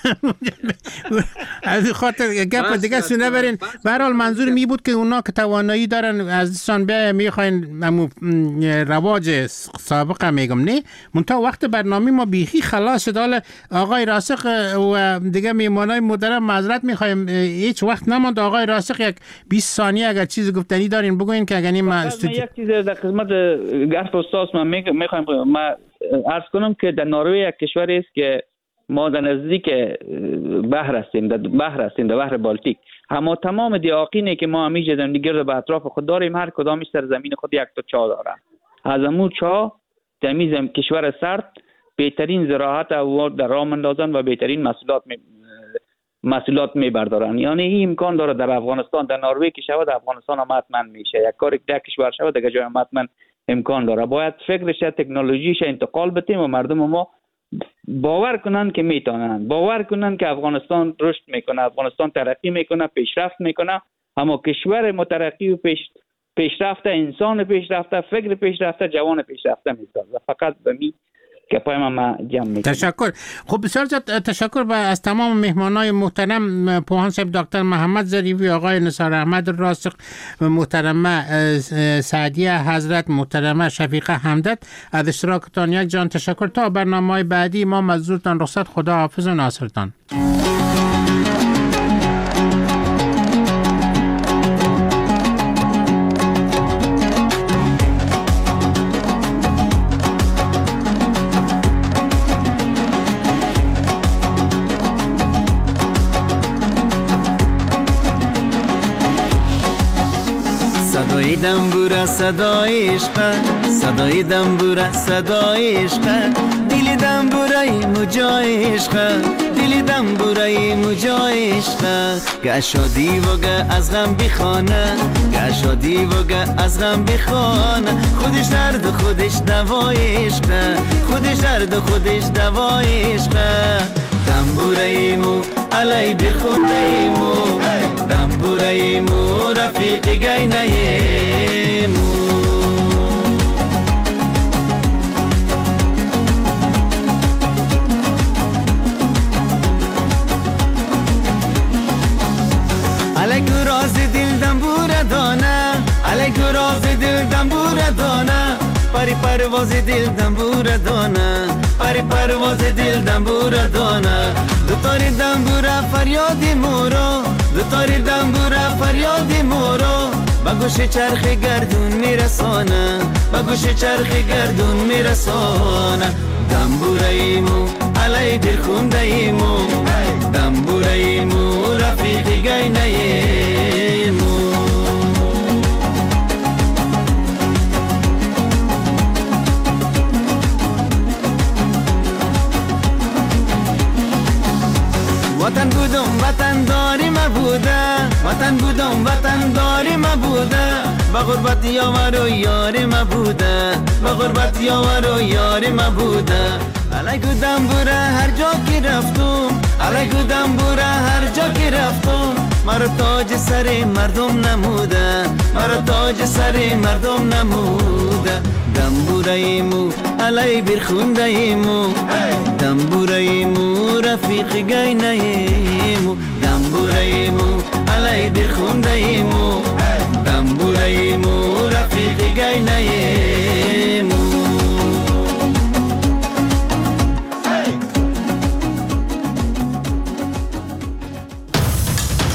از خاطر گپ دیگه سو نبرین. به هر حال منظور می بود که اونا که توانایی دارن ازشان بیا میخواین امو رواج سابقه میگم نه منتها وقت برنامه ما بیخی خلاص شد. حالا آقای راسخ و دیگه میمانای محترم معذرت میخوایم، هیچ وقت نماند. آقای راسخ یک بیست ثانیه اگر چیز گفتنی دارین بگوین که اگر ما استودیو یک چیز در خدمت گفت استاد من میخوایم ما عرض کنم که در نروژ یک کشوری است که ما در نزدیک بحر هستیم، در بحر هستیم، در بحر بالتیک. اما تمام دیاقینی که ما همیشه در گرد به اطراف خود داریم، هر کدامی سرزمین خود یک تا چاه داره. از امو چاه در میزم کشور سرد بهترین زراعت و در راه اندازن و بهترین محصولات می محصولات میبردارن. یعنی این امکان داره در افغانستان، در نروژ که شود، در افغانستان هم حتما میشه. یک کاری که در کشور شود در جای هم حتما امکان داره. باید فکرش تکنولوژیش انتقال بدیم و مردم ما باور کنن که میتونن، باور کنن که افغانستان رشد میکنه، افغانستان ترقی میکنه، پیشرفت میکنه. اما کشور مترقی و پیش پیشرفته، انسان پیشرفته، فکر پیشرفته، جوان پیشرفته میسازه. فقط به می که پایم ما جمع میکنم. تشکر. خب بسیار زیاد تشکر با از تمام مهمانای محترم، پوهان صاحب دکتر محمد ظریفی، آقای نثار احمد راسخ، محترمه سعدیه حضرت، محترمه شفیقه حمدت از اشتراکتان یک جان تشکر. تا برنامه‌های بعدی ما مزدورتان رخصت. خدا حافظ و ناصرتان. صدای دنبوره صدای عشق، صدای دنبوره صدای عشق، دل دنبوره مجای عشق، دل دنبوره مجای عشق. گه شادی و گه از غم بخانه، گه شادی و گه از غم بخانه. خودش درد و خودش دوای عشق، خودش درد و خودش دوای عشق. دنبوره مو علی بخونه مو، دنبوره مو رفیق گینه مو. علیکو راز دل دنبوره دانه، علیکو راز دل دنبوره دانه. پری پرواز دل دنبوره دانه، پری پرواز دل دنبوره دانه. دو تاری دنبوره فریاد مورو، دو تاری دنبوره فریاد مورو. بگو گوش چرخ گردون میرسانه با گوش چرخ گردون میرسانه دنبوریمو علی دل خوندهیمو دنبوریمو رفیقی گینهیمو وطن بودم وطن داری ما بوده وطن بودم وطن داری ما بوده با غربت یار و یاری ما بوده با غربت یار و یاری ما بوده علی گودم بوره هر جا که رفتم علی گودم بوره هر جا که رفتم مرا تاج سر مردم نموده مرا تاج سر مردم نموده دنبوریمو علی برخوندهیمو دنبوریمو رفیق گینهیمو دنبوریمو علی برخوندهیمو دنبوریمو رفیق گینهیمو